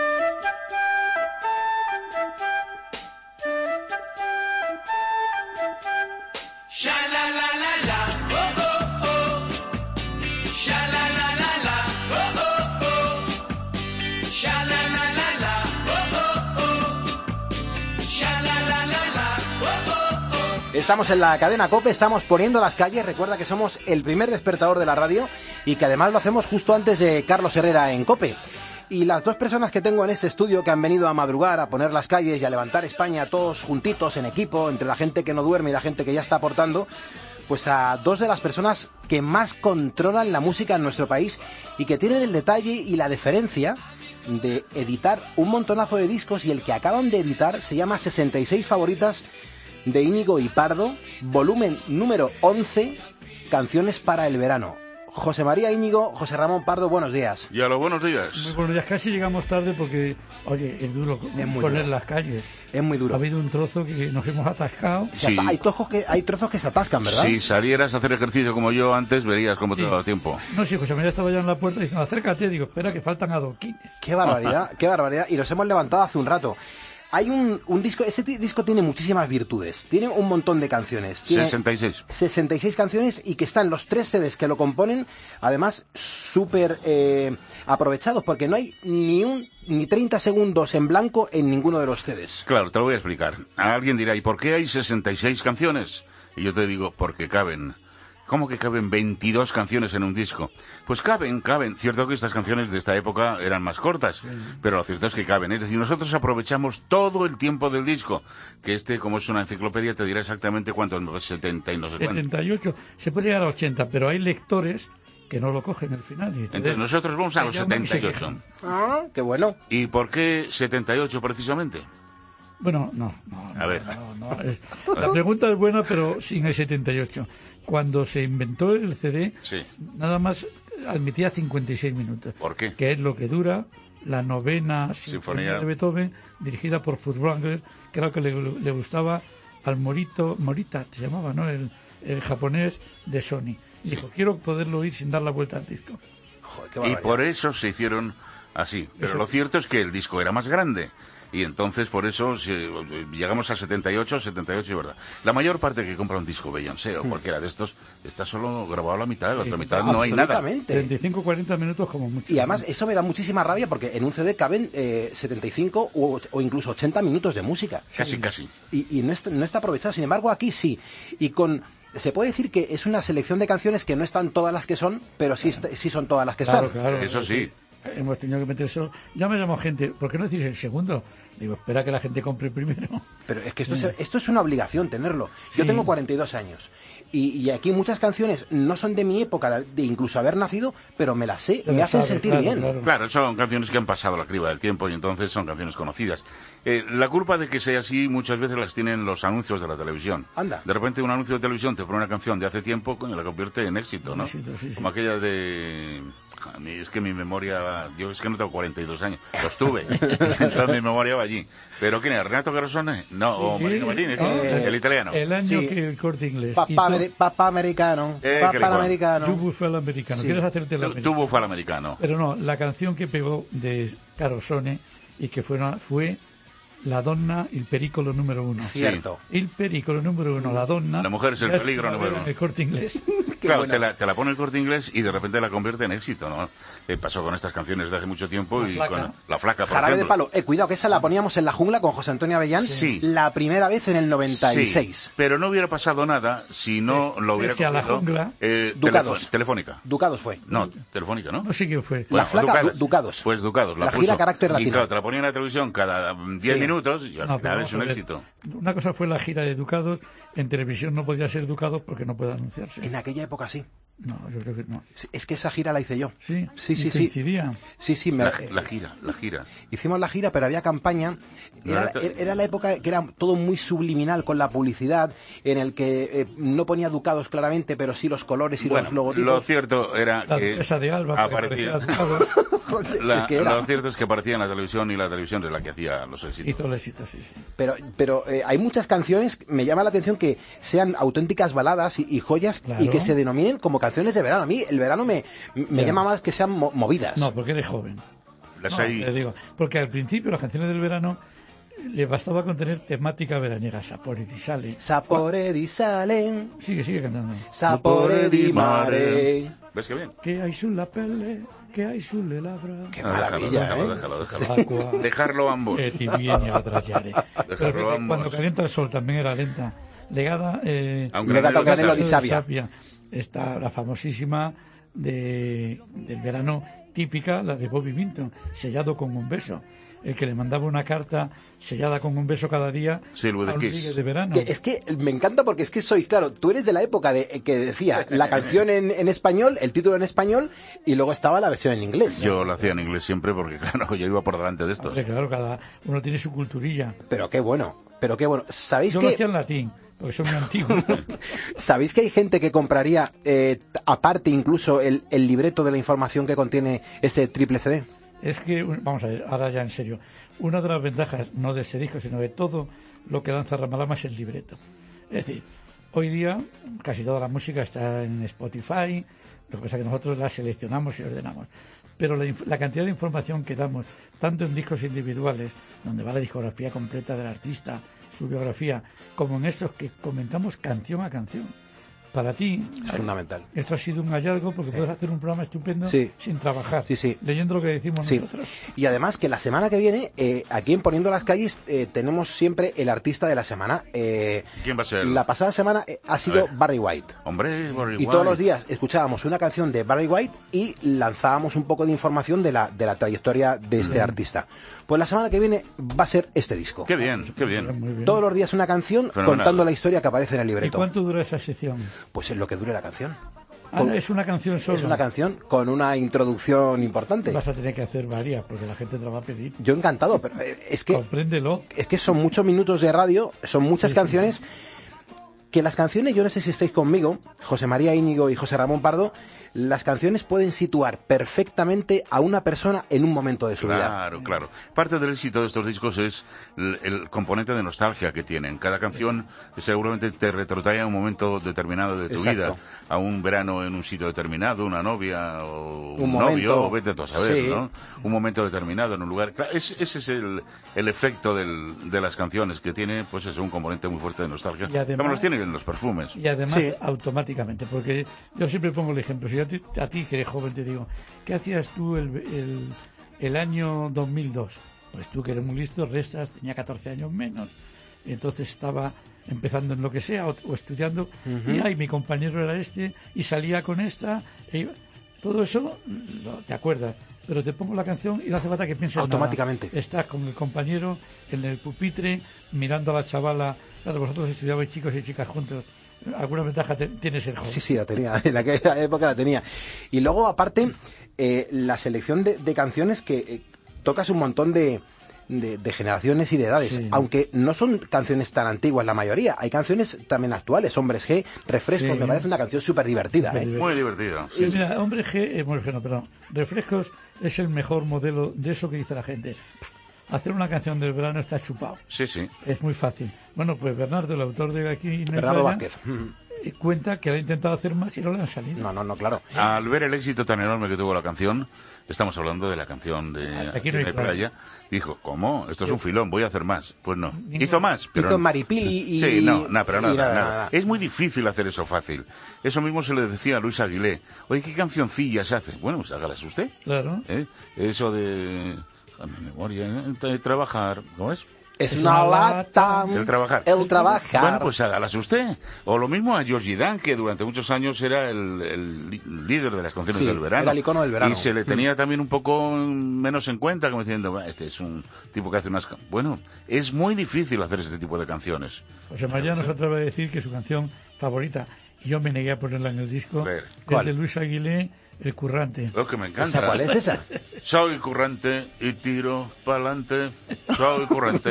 [SPEAKER 3] Estamos en la cadena COPE, estamos poniendo las calles. Recuerda que somos el primer despertador de la radio y que además lo hacemos justo antes de Carlos Herrera en COPE. Y las dos personas que tengo en ese estudio que han venido a madrugar, a poner las calles y a levantar España todos juntitos en equipo, entre la gente que no duerme y la gente que ya está aportando, pues a dos de las personas que más controlan la música en nuestro país y que tienen el detalle y la deferencia de editar un montonazo de discos, y el que acaban de editar se llama 66 favoritas de Íñigo y Pardo, volumen número 11, canciones para el verano. José María Íñigo, José Ramón Pardo, buenos días.
[SPEAKER 13] Y a los buenos días.
[SPEAKER 14] Muy buenos días, casi llegamos tarde porque, oye, es duro poner las calles.
[SPEAKER 3] Es muy duro.
[SPEAKER 14] Ha habido un trozo que nos hemos atascado.
[SPEAKER 3] Sí. Hay trozos que se atascan, ¿verdad?
[SPEAKER 13] Si salieras a hacer ejercicio como yo antes, verías cómo te daba tiempo.
[SPEAKER 14] No, sí, José María estaba ya en la puerta diciendo, acércate, digo, espera que faltan adoquines.
[SPEAKER 3] Qué barbaridad, qué barbaridad. Y nos hemos levantado hace un rato. Hay un disco, ese disco tiene muchísimas virtudes, tiene un montón de canciones. Tiene 66 canciones, y que están los 3 CDs que lo componen, además súper aprovechados, porque no hay ni 30 segundos en blanco en ninguno de los CDs.
[SPEAKER 13] Claro, te lo voy a explicar. Alguien dirá, ¿y por qué hay 66 canciones? Y yo te digo, porque caben. ¿Cómo que caben 22 canciones en un disco? Pues caben. Cierto que estas canciones de esta época eran más cortas, pero lo cierto es que caben. Es decir, nosotros aprovechamos todo el tiempo del disco, que como es una enciclopedia, te dirá exactamente cuántos, 70 y no sé cuántos.
[SPEAKER 14] 78, se puede llegar a 80, pero hay lectores que no lo cogen al final.
[SPEAKER 13] Entonces nosotros vamos a los 78.
[SPEAKER 3] Ah, qué bueno.
[SPEAKER 13] ¿Y por qué 78 precisamente?
[SPEAKER 14] Bueno, no.
[SPEAKER 13] A ver.
[SPEAKER 14] La pregunta es buena, pero sin el 78. Cuando se inventó el CD, nada más admitía 56 minutos.
[SPEAKER 13] ¿Por qué?
[SPEAKER 14] Que es lo que dura la 9ª Sinfonía de Beethoven, dirigida por Furtwängler, que era lo que le gustaba al Morita, se llamaba, ¿no? El japonés de Sony. Y dijo, quiero poderlo oír sin dar la vuelta al disco.
[SPEAKER 3] Joder,
[SPEAKER 13] y por eso se hicieron así. Pero lo cierto es que el disco era más grande. Y entonces, por eso, llegamos a 78, es verdad. La mayor parte que compra un disco Beyoncé o cualquiera de estos, está solo grabado a la mitad, la otra mitad no hay nada.
[SPEAKER 14] 35, 40 minutos como mucho.
[SPEAKER 3] Y además, eso me da muchísima rabia porque en un CD caben 75 o incluso 80 minutos de música.
[SPEAKER 13] Casi.
[SPEAKER 3] Y no está aprovechado. Sin embargo, aquí sí. Y se puede decir que es una selección de canciones que no están todas las que son, pero sí son todas las que están.
[SPEAKER 14] Claro.
[SPEAKER 13] Eso sí.
[SPEAKER 14] Hemos tenido que meter eso. Ya me llamó gente, ¿por qué no decís el segundo? Digo, espera que la gente compre primero.
[SPEAKER 3] Pero es que esto es una obligación tenerlo. Yo tengo 42 años y aquí muchas canciones no son de mi época, de incluso haber nacido, pero me las sé, me hacen sentir bien.
[SPEAKER 13] Claro, son canciones que han pasado la criba del tiempo y entonces son canciones conocidas. La culpa de que sea así muchas veces las tienen los anuncios de la televisión.
[SPEAKER 3] Anda.
[SPEAKER 13] De repente un anuncio de televisión te pone una canción de hace tiempo y la convierte en éxito, ¿no? Como aquella de... Es que mi memoria... Yo es que no tengo 42 años. Los tuve. Entonces mi memoria va allí. ¿Pero quién es? ¿Renato Carosone? No, o Marino Martínez. El italiano.
[SPEAKER 14] El año que el Corte Inglés
[SPEAKER 3] Papá americano. Papá americano.
[SPEAKER 14] Tubo fue al americano. ¿Quieres hacerte el americano?
[SPEAKER 13] Tubo fue al americano.
[SPEAKER 14] Pero no, la canción que pegó de Carosone y que fue La donna, il pericolo número 1.
[SPEAKER 3] Cierto.
[SPEAKER 14] El pericolo número 1, la donna.
[SPEAKER 13] La mujer es el peligro número 1.
[SPEAKER 14] El Corte Inglés.
[SPEAKER 13] Claro, te la pone el Corte Inglés y de repente la convierte en éxito, ¿no? Pasó con estas canciones de hace mucho tiempo con La Flaca, por
[SPEAKER 3] Jarabe
[SPEAKER 13] ejemplo.
[SPEAKER 3] de Palo. Cuidado, que esa la poníamos en La Jungla con José Antonio Avellán.
[SPEAKER 13] Sí.
[SPEAKER 3] La primera vez en el 96.
[SPEAKER 13] Sí, pero no hubiera pasado nada si no lo hubiera cogido.
[SPEAKER 14] La Jungla.
[SPEAKER 3] Ducados.
[SPEAKER 13] Telefónica.
[SPEAKER 3] Ducados fue.
[SPEAKER 13] No, Telefónica, ¿no?
[SPEAKER 14] No sé quién fue.
[SPEAKER 3] La Flaca, Ducados.
[SPEAKER 13] Pues Ducados.
[SPEAKER 3] La gira Carácter Latino.
[SPEAKER 13] Y claro, te la ponían en la televisión cada 10 minutos y al final es un éxito.
[SPEAKER 14] Una cosa fue la gira de Ducados. En televisión no podía ser Ducados porque no puede anunciarse.
[SPEAKER 3] En aquella época sí.
[SPEAKER 14] No, yo creo que no.
[SPEAKER 3] Es que esa gira la hice yo.
[SPEAKER 14] Sí.
[SPEAKER 3] Coincidía. Sí.
[SPEAKER 13] La gira.
[SPEAKER 3] Hicimos la gira, pero había campaña. Era la época que era todo muy subliminal con la publicidad, en el que no ponía Ducados claramente, pero sí los colores y los logotipos.
[SPEAKER 13] Lo cierto era que
[SPEAKER 14] esa de Alba
[SPEAKER 13] aparecía. Lo cierto es que aparecía en la televisión y la televisión es la que hacía los éxitos.
[SPEAKER 14] Hizo el éxito, sí.
[SPEAKER 3] Pero hay muchas canciones, me llama la atención que sean auténticas baladas y joyas, claro, y que se denominen como canciones de verano. A mí el verano me llama más que sean movidas.
[SPEAKER 14] No, porque eres joven. Te digo, porque al principio las canciones del verano le bastaba con tener temática veraniega. Sapore di sale.
[SPEAKER 3] Sapore di sale.
[SPEAKER 14] Sigue cantando.
[SPEAKER 3] Sapore di mare.
[SPEAKER 13] ¿Ves qué bien?
[SPEAKER 14] Que hay sulla pelle, que hay sulle labbra.
[SPEAKER 3] Qué maravilla,
[SPEAKER 13] déjalo. Dejarlo ambos.
[SPEAKER 14] Dejarlo ambos. Cuando calienta el sol también era lenta. Legata
[SPEAKER 3] a un granelo di Sabia.
[SPEAKER 14] Está la famosísima del verano, típica, la de Bobby Vinton, Sellado con un beso. El que le mandaba una carta sellada con un beso cada día de verano.
[SPEAKER 3] Es que me encanta porque es que claro, tú eres de la época que decía la canción en español, el título en español, y luego estaba la versión en inglés.
[SPEAKER 13] Yo la hacía en inglés siempre porque, claro, yo iba por delante de estos.
[SPEAKER 14] Claro, cada uno tiene su culturilla.
[SPEAKER 3] Pero qué bueno. ¿Sabéis
[SPEAKER 14] Yo lo hacía en latín, porque soy muy antiguo.
[SPEAKER 3] ¿Sabéis que hay gente que compraría, aparte incluso, el libreto de la información que contiene este triple CD?
[SPEAKER 14] Es que, vamos a ver, ahora ya en serio, una de las ventajas, no de ese disco, sino de todo lo que lanza Ramalama es el libreto. Es decir, hoy día casi toda la música está en Spotify, lo que pasa es que nosotros la seleccionamos y ordenamos. Pero la cantidad de información que damos, tanto en discos individuales, donde va la discografía completa del artista, su biografía, como en estos que comentamos canción a canción. Para ti
[SPEAKER 3] es fundamental.
[SPEAKER 14] Esto ha sido un hallazgo porque puedes hacer un programa estupendo sin trabajar, leyendo lo que decimos nosotros.
[SPEAKER 3] Y además que la semana que viene, aquí en Poniendo las Calles, tenemos siempre el artista de la semana.
[SPEAKER 13] ¿Quién va a ser?
[SPEAKER 3] La pasada semana ha sido Barry White.
[SPEAKER 13] Hombre, Barry White.
[SPEAKER 3] Y todos los días escuchábamos una canción de Barry White y lanzábamos un poco de información de la trayectoria de este artista. Pues la semana que viene va a ser este disco.
[SPEAKER 13] Qué bien. Muy bien.
[SPEAKER 3] Todos los días una canción contando la historia que aparece en el libreto.
[SPEAKER 14] ¿Y cuánto dura esa sección?
[SPEAKER 3] Pues es lo que dure la canción.
[SPEAKER 14] Es una canción solo.
[SPEAKER 3] Es una canción con una introducción importante.
[SPEAKER 14] Vas a tener que hacer varias porque la gente te la va a pedir.
[SPEAKER 3] Yo encantado, pero es que...
[SPEAKER 14] Compréndelo.
[SPEAKER 3] Es que son muchos minutos de radio, son muchas canciones... Que las canciones, yo no sé si estáis conmigo, José María Íñigo y José Ramón Pardo, las canciones pueden situar perfectamente a una persona en un momento de su vida.
[SPEAKER 13] Claro, claro. Parte del éxito de estos discos es el componente de nostalgia que tienen. Cada canción seguramente te retrotrae a un momento determinado de tu vida, a un verano en un sitio determinado, una novia o un novio, o vete tú a saber, ¿no? Un momento determinado en un lugar. Claro, ese es el efecto de las canciones, que tiene, pues es un componente muy fuerte de nostalgia. Como los tienen en los perfumes.
[SPEAKER 14] Y además automáticamente, porque yo siempre pongo el ejemplo. Si yo a ti que eres joven te digo, ¿qué hacías tú el año 2002? Pues tú que eres muy listo, restas, tenía 14 años menos, y entonces estaba empezando en lo que sea o estudiando, y mi compañero era este, y salía con esta, todo eso te acuerdas, pero te pongo la canción y no hace falta que pienses
[SPEAKER 3] automáticamente.
[SPEAKER 14] Nada. Estás con el compañero en el pupitre, mirando a la chavala. Claro, vosotros estudiabais chicos y chicas juntos. ¿Alguna ventaja tiene ser joven?
[SPEAKER 3] Sí, la tenía, en aquella época la tenía. Y luego, aparte, la selección de canciones que tocas un montón de generaciones y de edades, aunque no son canciones tan antiguas la mayoría, hay canciones también actuales. Hombres G, Refrescos, me parece una canción súper divertida.
[SPEAKER 13] Muy divertida.
[SPEAKER 14] Sí. Mira, Hombres G, Refrescos es el mejor modelo de eso que dice la gente. Hacer una canción del verano está chupado.
[SPEAKER 13] Sí.
[SPEAKER 14] Es muy fácil. Bueno, pues Bernardo, el autor de Aquí no
[SPEAKER 3] Bernardo Vázquez,
[SPEAKER 14] cuenta que ha intentado hacer más y no le han salido.
[SPEAKER 3] No, claro.
[SPEAKER 13] Al ver el éxito tan enorme que tuvo la canción, estamos hablando de la canción de Aquí no hay playa, dijo, ¿cómo? Esto es un filón, voy a hacer más. Pues no. Hizo más. Pero
[SPEAKER 3] hizo Maripili y...
[SPEAKER 13] Sí, pero nada. Es muy difícil hacer eso fácil. Eso mismo se le decía a Luis Aguilé. Oye, ¿qué cancioncillas hace? Bueno, pues hágalas usted.
[SPEAKER 14] Claro.
[SPEAKER 13] Eso de... memoria, trabajar, ¿cómo es?
[SPEAKER 3] Es una lata.
[SPEAKER 13] El trabajar. Bueno, pues hágalas usted. O lo mismo a Georgie Dan, que durante muchos años era el líder de las canciones del verano.
[SPEAKER 3] Era el icono del verano.
[SPEAKER 13] Y se le tenía también un poco menos en cuenta, como diciendo, este es un tipo que hace unas... Bueno, es muy difícil hacer este tipo de canciones.
[SPEAKER 14] José María nos atreve a decir que su canción favorita, y yo me negué a ponerla en el disco, es de Luis Aguilé, El Currante.
[SPEAKER 13] Lo que me encanta.
[SPEAKER 3] ¿Cuál es esa?
[SPEAKER 13] Soy currante y tiro pa'lante. Soy currante.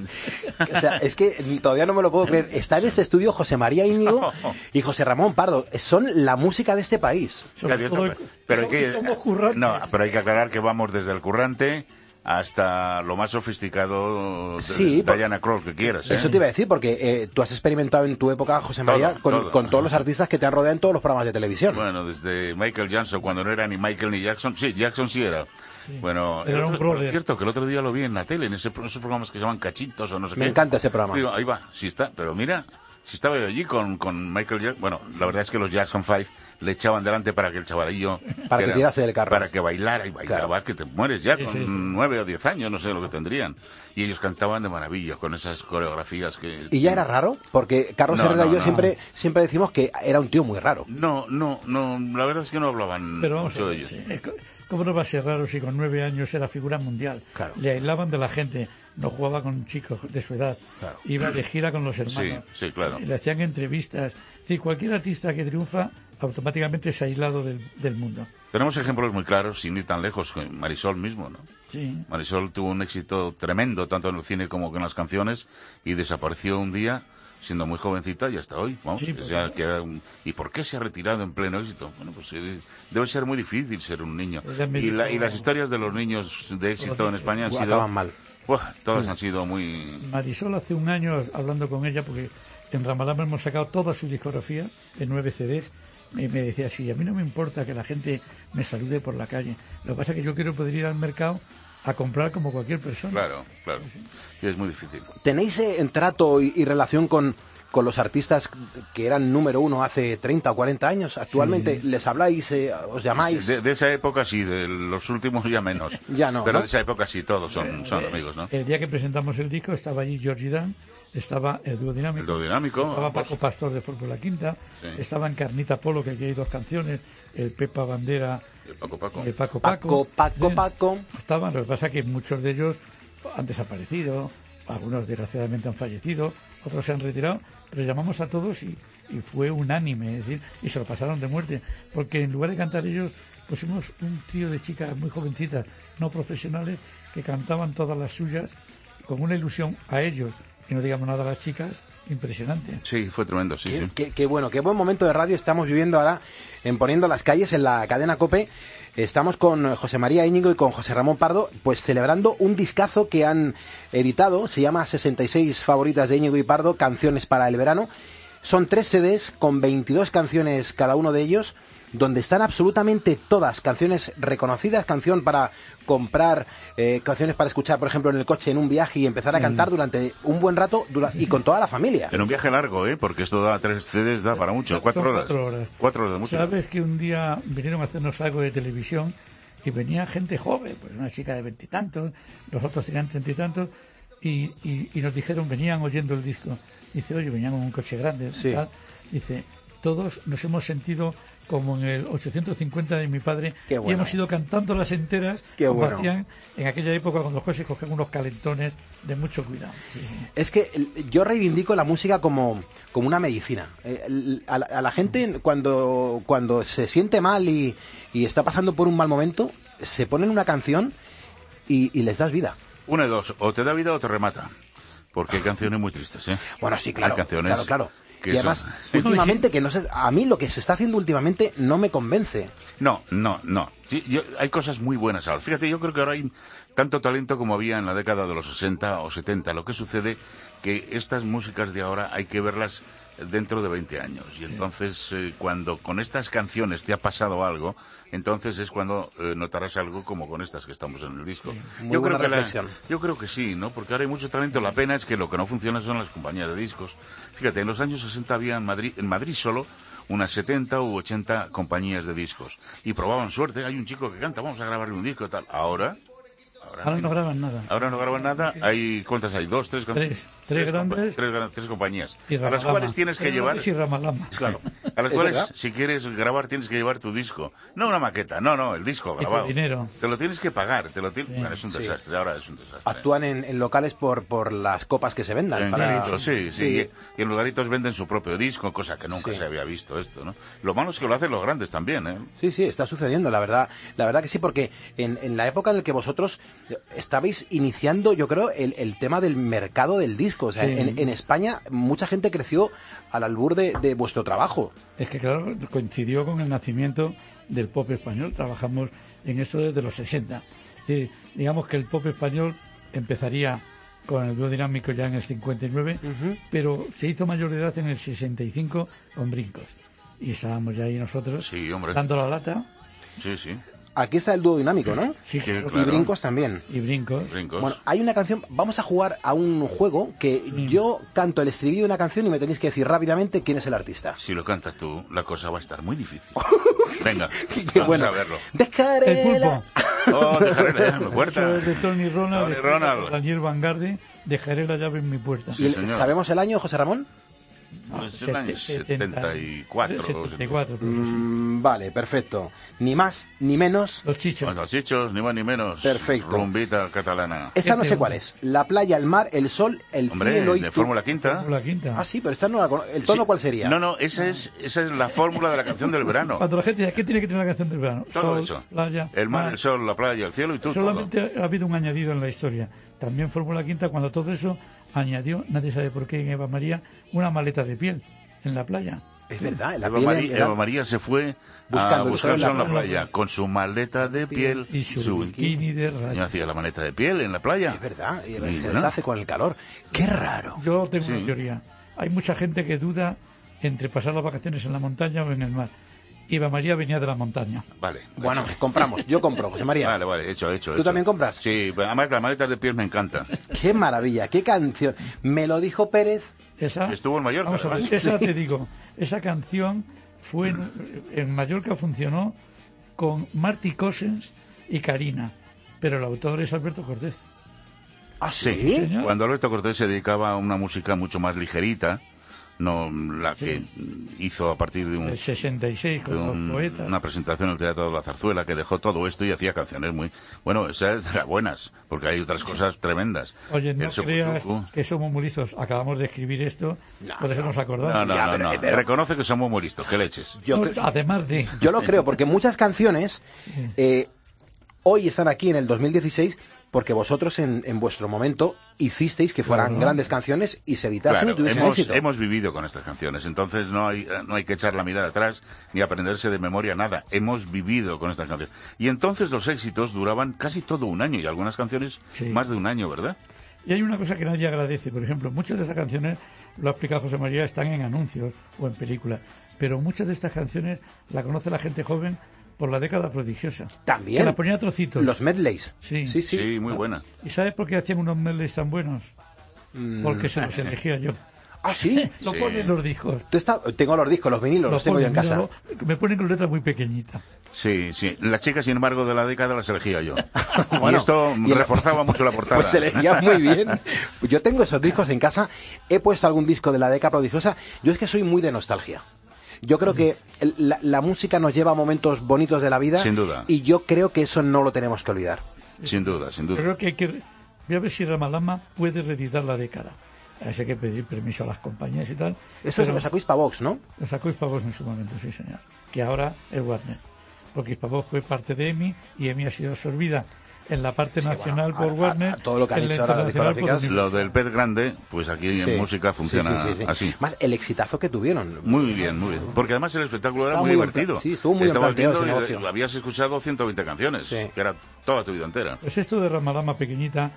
[SPEAKER 3] O sea, es que todavía no me lo puedo creer. Está en este estudio José María Íñigo y José Ramón Pardo. Son la música de este país.
[SPEAKER 13] Pero hay que aclarar que vamos desde el currante hasta lo más sofisticado de Diana Krall que quieras.
[SPEAKER 3] Eso te iba a decir, porque tú has experimentado en tu época, José María, con todos los artistas que te han rodeado en todos los programas de televisión.
[SPEAKER 13] Bueno, desde Michael Jackson, cuando no era ni Michael ni Jackson. Sí, Jackson sí era. Sí. Bueno, es cierto que el otro día lo vi en la tele, en esos programas que se llaman cachitos o no sé qué.
[SPEAKER 3] Me encanta ese programa.
[SPEAKER 13] Digo, ahí va, sí está, pero mira, si estaba yo allí con Michael Jackson. Bueno, la verdad es que los Jackson 5 le echaban delante para que el chavalillo...
[SPEAKER 3] Para que tirase del carro.
[SPEAKER 13] Para que bailara y bailaba, que te mueres ya con 9 o 10 años, no sé lo que tendrían. Y ellos cantaban de maravilla con esas coreografías que...
[SPEAKER 3] ¿Y ya era raro? Porque Carlos Herrera y yo siempre decimos que era un tío muy raro.
[SPEAKER 13] No, la verdad es que no hablaban mucho de ellos.
[SPEAKER 14] ¿Cómo no va a ser raro si con 9 años era figura mundial?
[SPEAKER 3] Claro.
[SPEAKER 14] Le aislaban de la gente, no jugaba con chicos de su edad, iba de gira con los hermanos,
[SPEAKER 13] sí, claro.
[SPEAKER 14] Le hacían entrevistas. Es decir, cualquier artista que triunfa automáticamente es aislado del mundo.
[SPEAKER 13] Tenemos ejemplos muy claros, sin ir tan lejos, Marisol mismo, ¿no? Sí. Marisol tuvo un éxito tremendo, tanto en el cine como en las canciones, y desapareció un día, siendo muy jovencita, y hasta hoy, vamos. Sí, ¿y por qué se ha retirado en pleno éxito? Bueno, pues debe ser muy difícil ser un niño. Y las historias de los niños de éxito en España han sido...
[SPEAKER 3] Acaban mal.
[SPEAKER 13] Todas han sido muy...
[SPEAKER 14] Marisol, hace un año, hablando con ella, porque en Ramadán hemos sacado toda su discografía en 9 CDs, me decía así, a mí no me importa que la gente me salude por la calle, lo que pasa es que yo quiero poder ir al mercado a comprar como cualquier persona.
[SPEAKER 13] Claro. Y es muy difícil.
[SPEAKER 3] ¿Tenéis trato y relación con los artistas que eran número uno hace 30 o 40 años? ¿Actualmente les habláis, os llamáis?
[SPEAKER 13] Sí, de esa época sí, de los últimos ya menos.
[SPEAKER 3] Ya no.
[SPEAKER 13] Pero de esa época sí, todos son amigos, ¿no?
[SPEAKER 14] El día que presentamos el disco estaba allí Georgie Dan, estaba el Dúo Dinámico. Estaba Paco Pastor de Fórmula Quinta. Sí. Estaba Encarnita Polo, que aquí hay 2 canciones. El Pepa Bandera.
[SPEAKER 13] El Paco Paco.
[SPEAKER 14] El Paco. Estaban, lo que pasa es que muchos de ellos han desaparecido. Algunos desgraciadamente han fallecido. Otros se han retirado. Pero llamamos a todos y fue unánime. Es decir, y se lo pasaron de muerte. Porque en lugar de cantar ellos, pusimos un trío de chicas muy jovencitas, no profesionales, que cantaban todas las suyas con una ilusión a ellos. Y no digamos nada a las chicas, impresionante.
[SPEAKER 13] Sí, fue tremendo, sí.
[SPEAKER 3] Qué bueno, qué buen momento de radio estamos viviendo ahora en Poniendo las Calles en la cadena COPE. Estamos con José María Íñigo y con José Ramón Pardo, pues celebrando un discazo que han editado. Se llama 66 favoritas de Íñigo y Pardo, canciones para el verano. Son 3 CDs con 22 canciones cada uno de ellos, donde están absolutamente todas canciones reconocidas, canción para comprar, canciones para escuchar, por ejemplo, en el coche, en un viaje y empezar a cantar durante un buen rato y con toda la familia.
[SPEAKER 13] En un viaje largo, porque esto da 3 CDs, da para mucho, 4 horas.
[SPEAKER 14] 4 horas.
[SPEAKER 13] 4 horas de música.
[SPEAKER 14] Sabes que un día vinieron a hacernos algo de televisión y venía gente joven, pues una chica de 20 y tantos, los otros tenían 30 y tantos, y nos dijeron, venían oyendo el disco. Dice, oye, venían en un coche grande, tal. Dice, todos nos hemos sentido como en el 850 de mi padre, y hemos ido cantando las enteras como hacían en aquella época cuando los coches cogían unos calentones de mucho cuidado. Sí.
[SPEAKER 3] Es que yo reivindico la música como una medicina. A la gente cuando se siente mal y está pasando por un mal momento, se ponen una canción y les das vida.
[SPEAKER 13] Una de dos, o te da vida o te remata. Porque hay canciones muy tristes, ¿eh?
[SPEAKER 3] Bueno, sí, claro.
[SPEAKER 13] Hay canciones
[SPEAKER 3] claro. Y además, últimamente, que no sé, a mí lo que se está haciendo últimamente no me convence.
[SPEAKER 13] No. Sí, hay cosas muy buenas ahora. Fíjate, yo creo que ahora hay tanto talento como había en la década de los 60 o 70. Lo que sucede que estas músicas de ahora hay que verlas dentro de 20 años. Y entonces, cuando con estas canciones te ha pasado algo, entonces es cuando notarás algo como con estas que estamos en el disco.
[SPEAKER 3] Sí, yo
[SPEAKER 13] creo que sí, ¿no? Porque ahora hay mucho talento. La pena es que lo que no funciona son las compañías de discos. Fíjate, en los años 60 había en Madrid solo unas 70 u 80 compañías de discos. Y probaban suerte. Hay un chico que canta, vamos a grabarle un disco y tal. Ahora
[SPEAKER 14] no graban nada.
[SPEAKER 13] Ahora no graban nada. ¿Cuántas hay? ¿2, 3?
[SPEAKER 14] Tres grandes.
[SPEAKER 13] Tres compañías.
[SPEAKER 14] A
[SPEAKER 13] las cuales tienes que llevar...
[SPEAKER 14] Claro.
[SPEAKER 13] A las cuales, si quieres grabar, tienes que llevar tu disco. No una maqueta, no, el disco grabado.
[SPEAKER 14] Dinero.
[SPEAKER 13] Te lo tienes que pagar. Bueno, es un desastre, ahora es un desastre.
[SPEAKER 3] Actúan en locales por las copas que se vendan.
[SPEAKER 13] Sí. Y en lugaritos venden su propio disco, cosa que nunca se había visto esto, ¿no? Lo malo es que lo hacen los grandes también, ¿eh?
[SPEAKER 3] Sí, está sucediendo, la verdad que sí, porque en la época en la que vosotros estabais iniciando, yo creo, el tema del mercado del disco. O sea, en España mucha gente creció al albur de vuestro trabajo.
[SPEAKER 14] Es que, claro, coincidió con el nacimiento del pop español. Trabajamos en eso desde los 60. Es decir, digamos que el pop español empezaría con el dúo dinámico ya en el 59, pero se hizo mayor de edad en el 65 con Brincos. Y estábamos ya ahí nosotros dando la lata.
[SPEAKER 13] Sí.
[SPEAKER 3] Aquí está el dúo dinámico, ¿no?
[SPEAKER 14] Sí, claro.
[SPEAKER 3] Y Brincos también.
[SPEAKER 14] Y Brincos.
[SPEAKER 3] Bueno, hay una canción, vamos a jugar a un juego que yo canto el estribillo de una canción y me tenéis que decir rápidamente quién es el artista.
[SPEAKER 13] Si lo cantas tú, la cosa va a estar muy difícil. Venga, vamos a verlo.
[SPEAKER 3] Descarela.
[SPEAKER 13] Descarela, mi puerta.
[SPEAKER 14] Eso es de Tony Ronald. Daniel Vanguardi, dejaré la llave en mi puerta.
[SPEAKER 3] Sí, ¿sabemos el año, José Ramón?
[SPEAKER 13] Es el año 74.
[SPEAKER 14] 74
[SPEAKER 3] vale, perfecto. Ni más ni menos.
[SPEAKER 14] Los Chichos.
[SPEAKER 13] Los Chichos, ni más ni menos.
[SPEAKER 3] Perfecto.
[SPEAKER 13] Rumbita catalana.
[SPEAKER 3] Esta no sé cuál es. La playa, el mar, el sol, el cielo y
[SPEAKER 13] de Fórmula Quinta.
[SPEAKER 3] Ah, sí, pero esta no la conozco. ¿El tono cuál sería?
[SPEAKER 13] No, esa es la fórmula de la canción del verano.
[SPEAKER 14] Cuando la gente dice, ¿qué tiene que tener la canción del verano?
[SPEAKER 13] Todo
[SPEAKER 14] sol,
[SPEAKER 13] eso.
[SPEAKER 14] Playa,
[SPEAKER 13] el mar, el sol, la playa, el cielo y todo.
[SPEAKER 14] Solamente ha habido un añadido en la historia. También Fórmula Quinta, cuando todo eso añadió, nadie sabe por qué, en Eva María, una maleta de piel en la playa.
[SPEAKER 3] Es verdad, en la
[SPEAKER 13] Eva María se fue a buscar en la playa con su maleta de piel
[SPEAKER 14] y su bikini de rayas.
[SPEAKER 13] Hacía la maleta de piel en la playa.
[SPEAKER 3] Es verdad, y se deshace con el calor. ¡Qué raro!
[SPEAKER 14] Yo tengo una teoría. Hay mucha gente que duda entre pasar las vacaciones en la montaña o en el mar. Eva María venía de la montaña.
[SPEAKER 13] Vale.
[SPEAKER 3] Bueno, compramos. Yo compro, José María.
[SPEAKER 13] Vale, hecho.
[SPEAKER 3] ¿Tú también compras?
[SPEAKER 13] Sí, además las maletas de piel me encantan.
[SPEAKER 3] ¡Qué maravilla! ¡Qué canción! Me lo dijo Pérez.
[SPEAKER 14] Esa,
[SPEAKER 13] estuvo en Mallorca.
[SPEAKER 14] Vamos a ver, esa te digo, esa canción fue en Mallorca, funcionó con Marty Cossens y Karina, pero el autor es Alberto Cortés.
[SPEAKER 3] ¿Ah, sí?
[SPEAKER 13] Cuando Alberto Cortés se dedicaba a una música mucho más ligerita, no la que hizo a partir de
[SPEAKER 14] el 66 con los poetas,
[SPEAKER 13] una presentación en el Teatro de la Zarzuela, que dejó todo esto y hacía canciones muy esas de las buenas, porque hay otras cosas tremendas.
[SPEAKER 14] Oye, no creas que somos muy listos, acabamos de escribir esto, por eso nos acordamos.
[SPEAKER 13] No. Reconoce que somos muy listos, que leches.
[SPEAKER 14] Además
[SPEAKER 3] yo lo creo, porque muchas canciones hoy están aquí en el 2016 porque vosotros en vuestro momento hicisteis que fueran grandes canciones y se editasen y tuviesen éxito.
[SPEAKER 13] Hemos vivido con estas canciones, entonces no hay que echar la mirada atrás ni aprenderse de memoria nada. Hemos vivido con estas canciones. Y entonces los éxitos duraban casi todo un año y algunas canciones más de un año, ¿verdad?
[SPEAKER 14] Y hay una cosa que nadie agradece. Por ejemplo, muchas de esas canciones, lo ha explicado José María, están en anuncios o en películas. Pero muchas de estas canciones la conoce la gente joven por la década prodigiosa.
[SPEAKER 3] También.
[SPEAKER 14] Que la ponía a trocitos.
[SPEAKER 3] Los medleys.
[SPEAKER 13] Sí, muy buena.
[SPEAKER 14] ¿Y sabes por qué hacían unos medleys tan buenos? Porque se los elegía yo.
[SPEAKER 3] ¿Ah, sí?
[SPEAKER 14] Lo ponen los discos.
[SPEAKER 3] Tengo los discos, los vinilos, los tengo yo en casa.
[SPEAKER 14] Me ponen con letras muy pequeñitas.
[SPEAKER 13] Sí. Las chicas, sin embargo, de la década las elegía yo. Bueno, y esto reforzaba mucho la portada.
[SPEAKER 3] Pues se elegía muy bien. Yo tengo esos discos en casa. He puesto algún disco de la década prodigiosa. Yo es que soy muy de nostalgia. Yo creo que la música nos lleva a momentos bonitos de la vida.
[SPEAKER 13] Sin duda.
[SPEAKER 3] Y yo creo que eso no lo tenemos que olvidar.
[SPEAKER 13] Sin duda.
[SPEAKER 14] Creo que voy a ver si Ramalama puede reeditar la década. A eso hay que pedir permiso a las compañías y tal.
[SPEAKER 3] Eso lo sacó Hispavox, ¿no?
[SPEAKER 14] Lo sacó Hispavox en su momento, sí, señor. Que ahora es Warner. Porque Hispavox fue parte de EMI y EMI ha sido absorbida en la parte nacional por Warner.
[SPEAKER 3] Todo lo que han hecho ahora las discográficas.
[SPEAKER 13] Lo del pez grande, pues aquí en música funciona así.
[SPEAKER 3] Más el exitazo que tuvieron.
[SPEAKER 13] Muy bien. Porque además el espectáculo era muy divertido.
[SPEAKER 3] Sí, estuvo muy bien planteado ese negocio.
[SPEAKER 13] Habías escuchado 120 canciones, que era toda tu vida entera.
[SPEAKER 14] Pues esto de Ramalama pequeñita,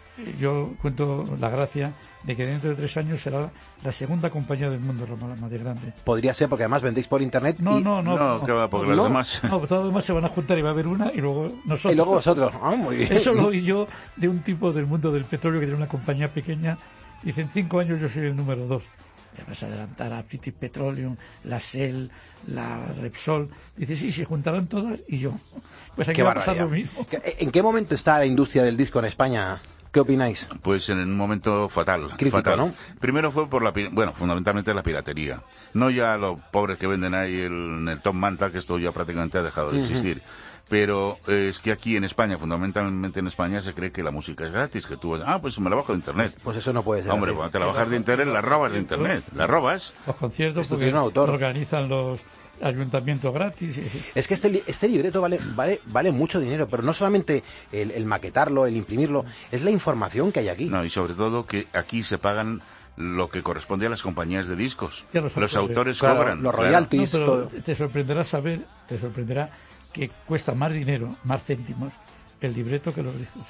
[SPEAKER 14] yo cuento la gracia de que dentro de 3 años será la segunda compañía del mundo, Ramalama, de grande.
[SPEAKER 3] Podría ser, porque además vendéis por internet.
[SPEAKER 14] No,
[SPEAKER 13] que va, porque los demás.
[SPEAKER 14] No, todos los demás se van a juntar y va a haber una y luego nosotros.
[SPEAKER 3] Y luego vosotros. Muy bien.
[SPEAKER 14] Eso lo oí yo de un tipo del mundo del petróleo que tiene una compañía pequeña. Dice, en 5 años yo soy el número 2. Ya vas a adelantar a British Petroleum, la Shell, la Repsol. Dice, sí, se juntarán todas y yo. Pues aquí va a pasar lo mismo.
[SPEAKER 3] ¿En qué momento está la industria del disco en España? ¿Qué opináis?
[SPEAKER 13] Pues en un momento fatal.
[SPEAKER 3] Crítico, ¿no?
[SPEAKER 13] Primero fue por fundamentalmente la piratería. No ya los pobres que venden ahí en el Top Manta, que esto ya prácticamente ha dejado de existir. Pero es que aquí en España, fundamentalmente en España, se cree que la música es gratis, que tú pues me la bajo de internet.
[SPEAKER 3] Pues eso no puede ser.
[SPEAKER 13] Hombre, cuando te la bajas de internet, la robas de internet. La robas.
[SPEAKER 14] Los conciertos, porque organizan los ayuntamientos gratis.
[SPEAKER 3] Es que este libreto vale mucho dinero, pero no solamente el maquetarlo, el imprimirlo, es la información que hay aquí.
[SPEAKER 13] No, y sobre todo que aquí se pagan lo que corresponde a las compañías de discos. Los autores cobran.
[SPEAKER 3] Los royalties, todo.
[SPEAKER 14] Te sorprenderá que cuesta más dinero, más céntimos, el libreto que los discos.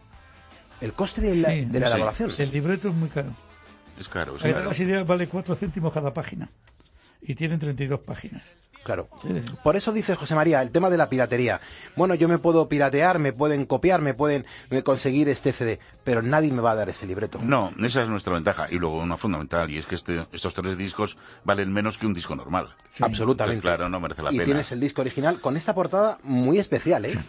[SPEAKER 3] ¿El coste de la elaboración?
[SPEAKER 14] El libreto es muy caro.
[SPEAKER 13] Es caro.
[SPEAKER 14] Las ideas vale 4 céntimos cada página. Y tienen 32 páginas.
[SPEAKER 3] Claro. Por eso dice José María, el tema de la piratería. Bueno, yo me puedo piratear, me pueden copiar, me pueden conseguir este CD, pero nadie me va a dar ese libreto.
[SPEAKER 13] No, esa es nuestra ventaja. Y luego una fundamental, y es que estos 3 discos valen menos que un disco normal.
[SPEAKER 3] Sí. Absolutamente.
[SPEAKER 13] Entonces, claro, no merece la pena.
[SPEAKER 3] Y tienes el disco original con esta portada muy especial, ¿eh?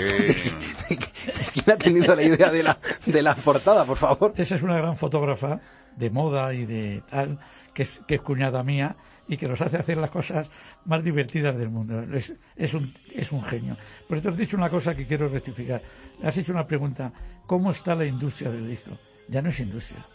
[SPEAKER 13] Sí.
[SPEAKER 3] ¿Quién ha tenido la idea de la portada, por favor?
[SPEAKER 14] Esa es una gran fotógrafa de moda y de tal, que es cuñada mía, y que nos hace hacer las cosas más divertidas del mundo. Es un genio. Por eso has dicho una cosa que quiero rectificar. Has hecho una pregunta. ¿Cómo está la industria del disco? Ya no es industria.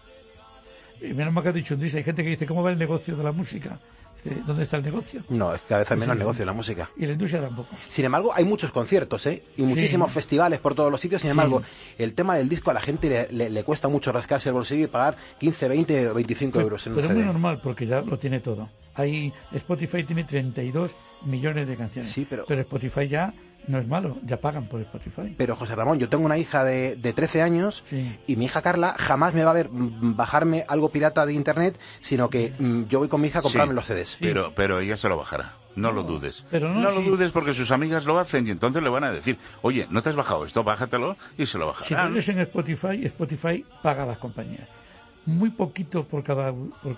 [SPEAKER 14] Y menos mal que has dicho industria. Hay gente que dice, ¿cómo va el negocio de la música? ¿Dónde está el negocio?
[SPEAKER 3] No, es que cada vez hay menos negocio en la música.
[SPEAKER 14] Y la industria tampoco.
[SPEAKER 3] Sin embargo, hay muchos conciertos, y muchísimos festivales por todos los sitios. Sin embargo, el tema del disco a la gente le cuesta mucho rascarse el bolsillo y pagar 15, 20 o 25 euros en un CD.
[SPEAKER 14] Pero es muy normal, porque ya lo tiene todo. Spotify tiene 32 millones de canciones.
[SPEAKER 3] Sí, pero
[SPEAKER 14] Spotify ya no es malo, ya pagan por Spotify.
[SPEAKER 3] Pero José Ramón, yo tengo una hija de 13 años y mi hija Carla jamás me va a ver bajarme algo pirata de internet, sino que yo voy con mi hija a comprarme los CDs.
[SPEAKER 13] Pero ella se lo bajará. No lo dudes.
[SPEAKER 14] Pero
[SPEAKER 13] no lo dudes, porque sus amigas lo hacen y entonces le van a decir, oye, ¿no te has bajado esto? Bájatelo, y se lo bajarán.
[SPEAKER 14] Si pones en Spotify paga a las compañías. Muy poquito por cada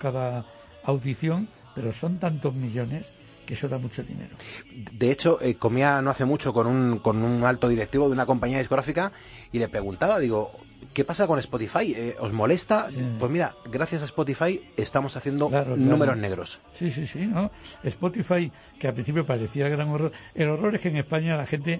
[SPEAKER 14] audición, pero son tantos millones que eso da mucho dinero.
[SPEAKER 3] De hecho, comía no hace mucho con un alto directivo de una compañía discográfica y le preguntaba, digo, ¿qué pasa con Spotify? ¿Os molesta? Sí. Pues mira, gracias a Spotify estamos haciendo números negros.
[SPEAKER 14] Sí, ¿no? Spotify, que al principio parecía gran horror. El horror es que en España la gente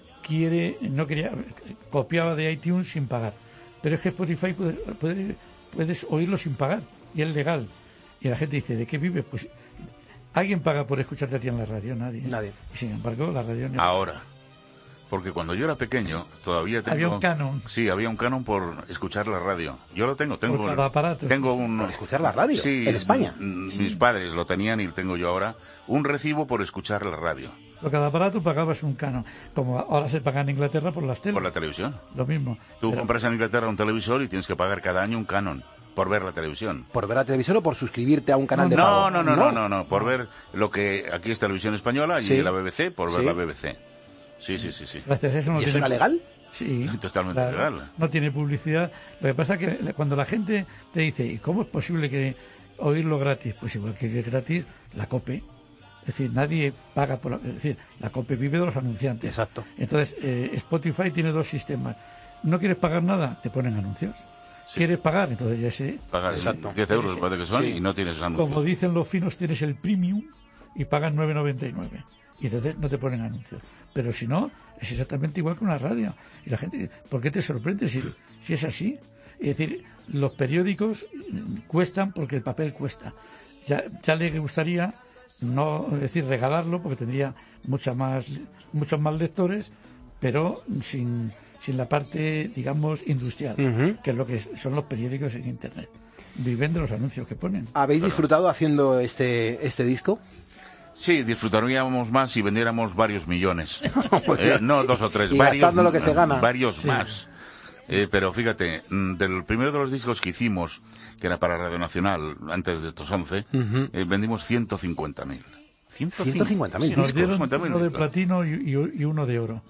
[SPEAKER 14] copiaba de iTunes sin pagar. Pero es que Spotify puedes oírlo sin pagar y es legal. Y la gente dice, ¿de qué vive? Pues ¿alguien paga por escucharte a ti en la radio? Nadie.
[SPEAKER 3] Nadie.
[SPEAKER 14] Y sin embargo, la radio...
[SPEAKER 13] Ahora. Porque cuando yo era pequeño, todavía tengo...
[SPEAKER 14] Había un canon.
[SPEAKER 13] Sí, había un canon por escuchar la radio. Yo lo tengo.
[SPEAKER 14] Por cada aparato.
[SPEAKER 13] Tengo un...
[SPEAKER 3] ¿Por escuchar la radio?
[SPEAKER 13] Sí,
[SPEAKER 3] ¿En España?
[SPEAKER 13] Mis padres lo tenían y tengo yo ahora. Un recibo por escuchar la radio.
[SPEAKER 14] Por cada aparato pagabas un canon. Como ahora se paga en Inglaterra por las teles.
[SPEAKER 13] Por la televisión.
[SPEAKER 14] Lo mismo.
[SPEAKER 13] Tú compras en Inglaterra un televisor y tienes que pagar cada año un canon. Por ver la televisión.
[SPEAKER 3] ¿Por ver la televisión o por suscribirte a un canal de pago?
[SPEAKER 13] No. Por ver lo que aquí es Televisión Española y la BBC, por ver la BBC. Sí.
[SPEAKER 3] ¿Y eso era legal?
[SPEAKER 14] Sí.
[SPEAKER 13] Totalmente legal.
[SPEAKER 14] No tiene publicidad. Lo que pasa es que cuando la gente te dice, ¿y cómo es posible que oírlo gratis? Pues igual que es gratis, la COPE. Es decir, nadie paga por... Es decir, la COPE vive de los anunciantes.
[SPEAKER 3] Exacto.
[SPEAKER 14] Entonces, Spotify tiene dos sistemas. ¿No quieres pagar nada? Te ponen anuncios. Sí. ¿Quieres pagar? Entonces ya sé.
[SPEAKER 13] Pagar 10 euros parece que son y no tienes anuncios.
[SPEAKER 14] Como dicen los finos, tienes el premium y pagas 9,99. Y entonces no te ponen anuncios. Pero si no, es exactamente igual que una radio. Y la gente dice, ¿por qué te sorprende si es así? Es decir, los periódicos cuestan porque el papel cuesta. Ya le gustaría no regalarlo porque tendría muchos más lectores, pero sin la parte, digamos, industrial, que es lo que son los periódicos en Internet. Viven de los anuncios que ponen.
[SPEAKER 3] ¿Habéis disfrutado haciendo este disco?
[SPEAKER 13] Sí, disfrutaríamos más si vendiéramos varios millones. No 2 o 3,
[SPEAKER 3] y
[SPEAKER 13] varios,
[SPEAKER 3] gastando lo que se gana.
[SPEAKER 13] Varios más. Pero fíjate, del primero de los discos que hicimos, que era para Radio Nacional, antes de estos 11, vendimos 150.000.
[SPEAKER 3] 150.000
[SPEAKER 14] discos. Nos dieron
[SPEAKER 13] 150.000
[SPEAKER 14] uno de platino y uno de oro.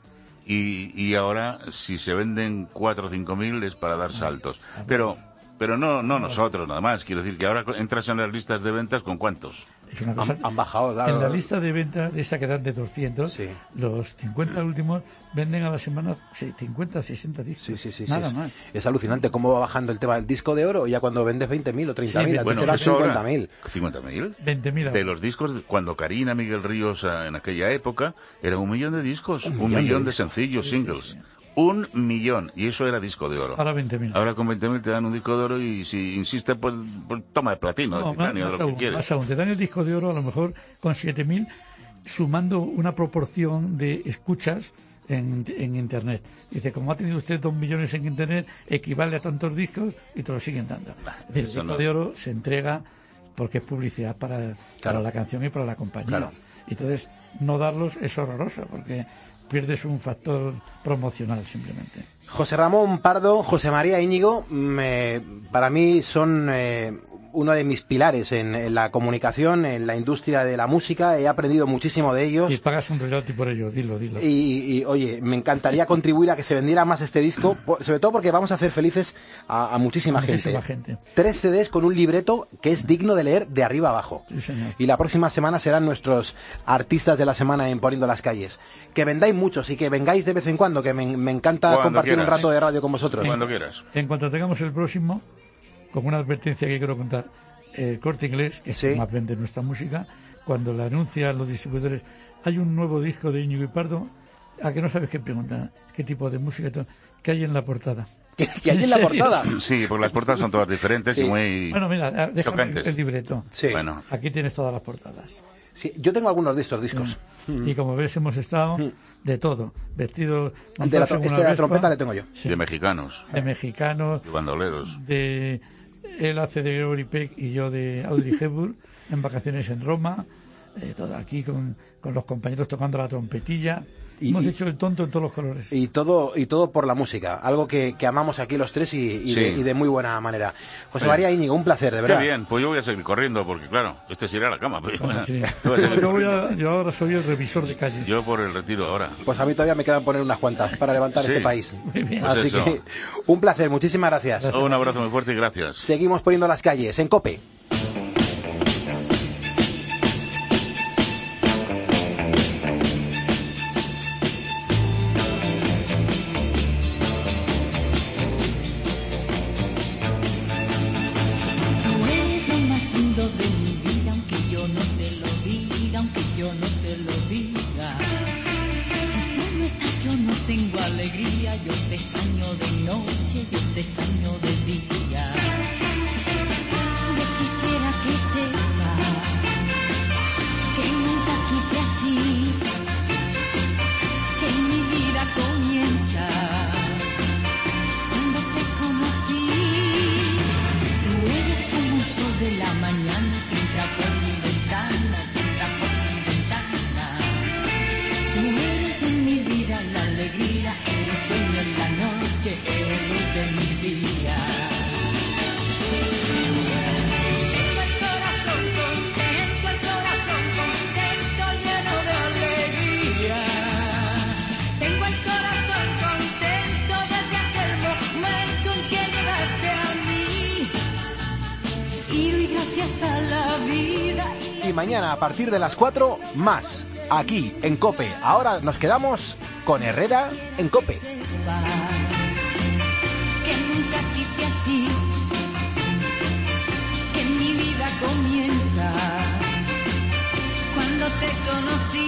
[SPEAKER 13] Y ahora, si se venden 4 o 5.000 es para dar saltos. Pero no nosotros nada más. Quiero decir que ahora entras en las listas de ventas ¿con cuántos?
[SPEAKER 14] Es una cosa,
[SPEAKER 3] han bajado, claro.
[SPEAKER 14] En la lista de ventas, de esa que dan de 200, los 50 últimos venden a la semana 50, 60 discos.
[SPEAKER 3] Sí.
[SPEAKER 14] Nada más.
[SPEAKER 3] Es alucinante cómo va bajando el tema del disco de oro, ya cuando vendes 20.000 o 30.000, antes eran 50.000.
[SPEAKER 13] 50.000.
[SPEAKER 14] 20.000.
[SPEAKER 13] De los discos, cuando Karina Miguel Ríos en aquella época, era 1 millón de discos, 1 millón de sencillos, singles.
[SPEAKER 14] Sí.
[SPEAKER 13] 1 millón, y eso era disco de oro.
[SPEAKER 14] Ahora 20.000.
[SPEAKER 13] Ahora con 20.000 te dan un disco de oro y si insistes, pues toma de platino, de titanio, lo que quieres.
[SPEAKER 14] Más aún, te dan el disco de oro a lo mejor con 7.000, sumando una proporción de escuchas en Internet. Dice, como ha tenido usted 2 millones en Internet, equivale a tantos discos y te lo siguen dando. Es decir, el disco de oro se entrega porque es publicidad para la canción y para la compañía.
[SPEAKER 3] Claro.
[SPEAKER 14] Entonces, no darlos es horroroso porque pierdes un factor promocional simplemente.
[SPEAKER 3] José Ramón Pardo, José María Íñigo, para mí son uno de mis pilares en la comunicación, en la industria de la música. He aprendido muchísimo de ellos.
[SPEAKER 14] Y pagas un royalty por ello, dilo.
[SPEAKER 3] Y oye, me encantaría contribuir a que se vendiera más este disco, sobre todo porque vamos a hacer felices a muchísima gente. 3 CDs con un libreto que es digno de leer de arriba a abajo.
[SPEAKER 14] Sí, señor.
[SPEAKER 3] Y la próxima semana serán nuestros artistas de la semana en Poniendo las Calles. Que vendáis muchos y que vengáis de vez en cuando, que me encanta compartir un rato de radio con vosotros.
[SPEAKER 13] Cuando quieras.
[SPEAKER 14] En cuanto tengamos el próximo, con una advertencia que quiero contar, el Corte Inglés, que es más vende nuestra música, cuando la anuncian los distribuidores, hay un nuevo disco de Íñigo y Pardo, ¿a que no sabes qué pregunta? ¿Qué tipo de música? ¿Qué hay en la portada?
[SPEAKER 3] ¿Qué hay en la portada?
[SPEAKER 13] Sí, porque las portadas son todas diferentes y muy chocantes.
[SPEAKER 14] El libreto.
[SPEAKER 3] Sí.
[SPEAKER 13] Bueno.
[SPEAKER 14] Aquí tienes todas las portadas.
[SPEAKER 3] Sí, yo tengo algunos de estos discos.
[SPEAKER 14] Y como ves, hemos estado de todo. Vestidos...
[SPEAKER 3] De la trompeta le tengo yo.
[SPEAKER 13] Sí. De mexicanos.
[SPEAKER 14] De mexicanos.
[SPEAKER 13] De bandoleros.
[SPEAKER 14] Él hace de Gregory Peck y yo de Audrey Hepburn en vacaciones en Roma. Todo aquí con los compañeros tocando la trompetilla. Hemos hecho el tonto en todos los colores.
[SPEAKER 3] Y todo por la música, algo que amamos aquí los tres y de muy buena manera. José María Íñigo, un placer, de verdad.
[SPEAKER 13] Qué bien, pues yo voy a seguir corriendo porque claro, se irá a la cama. Pero
[SPEAKER 14] yo ahora soy el revisor de calles.
[SPEAKER 13] Yo por el retiro ahora.
[SPEAKER 3] Pues a mí todavía me quedan poner unas cuantas para levantar este país.
[SPEAKER 14] Muy bien.
[SPEAKER 3] Así que un placer, muchísimas gracias.
[SPEAKER 13] Un abrazo muy fuerte y gracias.
[SPEAKER 3] Seguimos Poniendo las Calles en COPE.
[SPEAKER 15] Tengo alegría, yo te extraño de noche, yo te extraño de día. Yo quisiera que sepas que nunca quise así, que en mi vida
[SPEAKER 3] mañana a partir de las 4 más, aquí en COPE. Ahora nos quedamos con Herrera en COPE.
[SPEAKER 15] Que nunca quise así, que mi vida comienza cuando te conocí.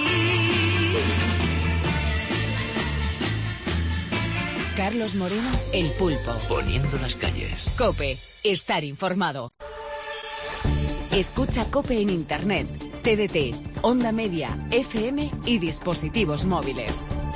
[SPEAKER 1] Carlos Moreno, El Pulpo.
[SPEAKER 2] Poniendo las calles.
[SPEAKER 1] COPE, estar informado. Escucha COPE en Internet, TDT, Onda Media, FM y dispositivos móviles.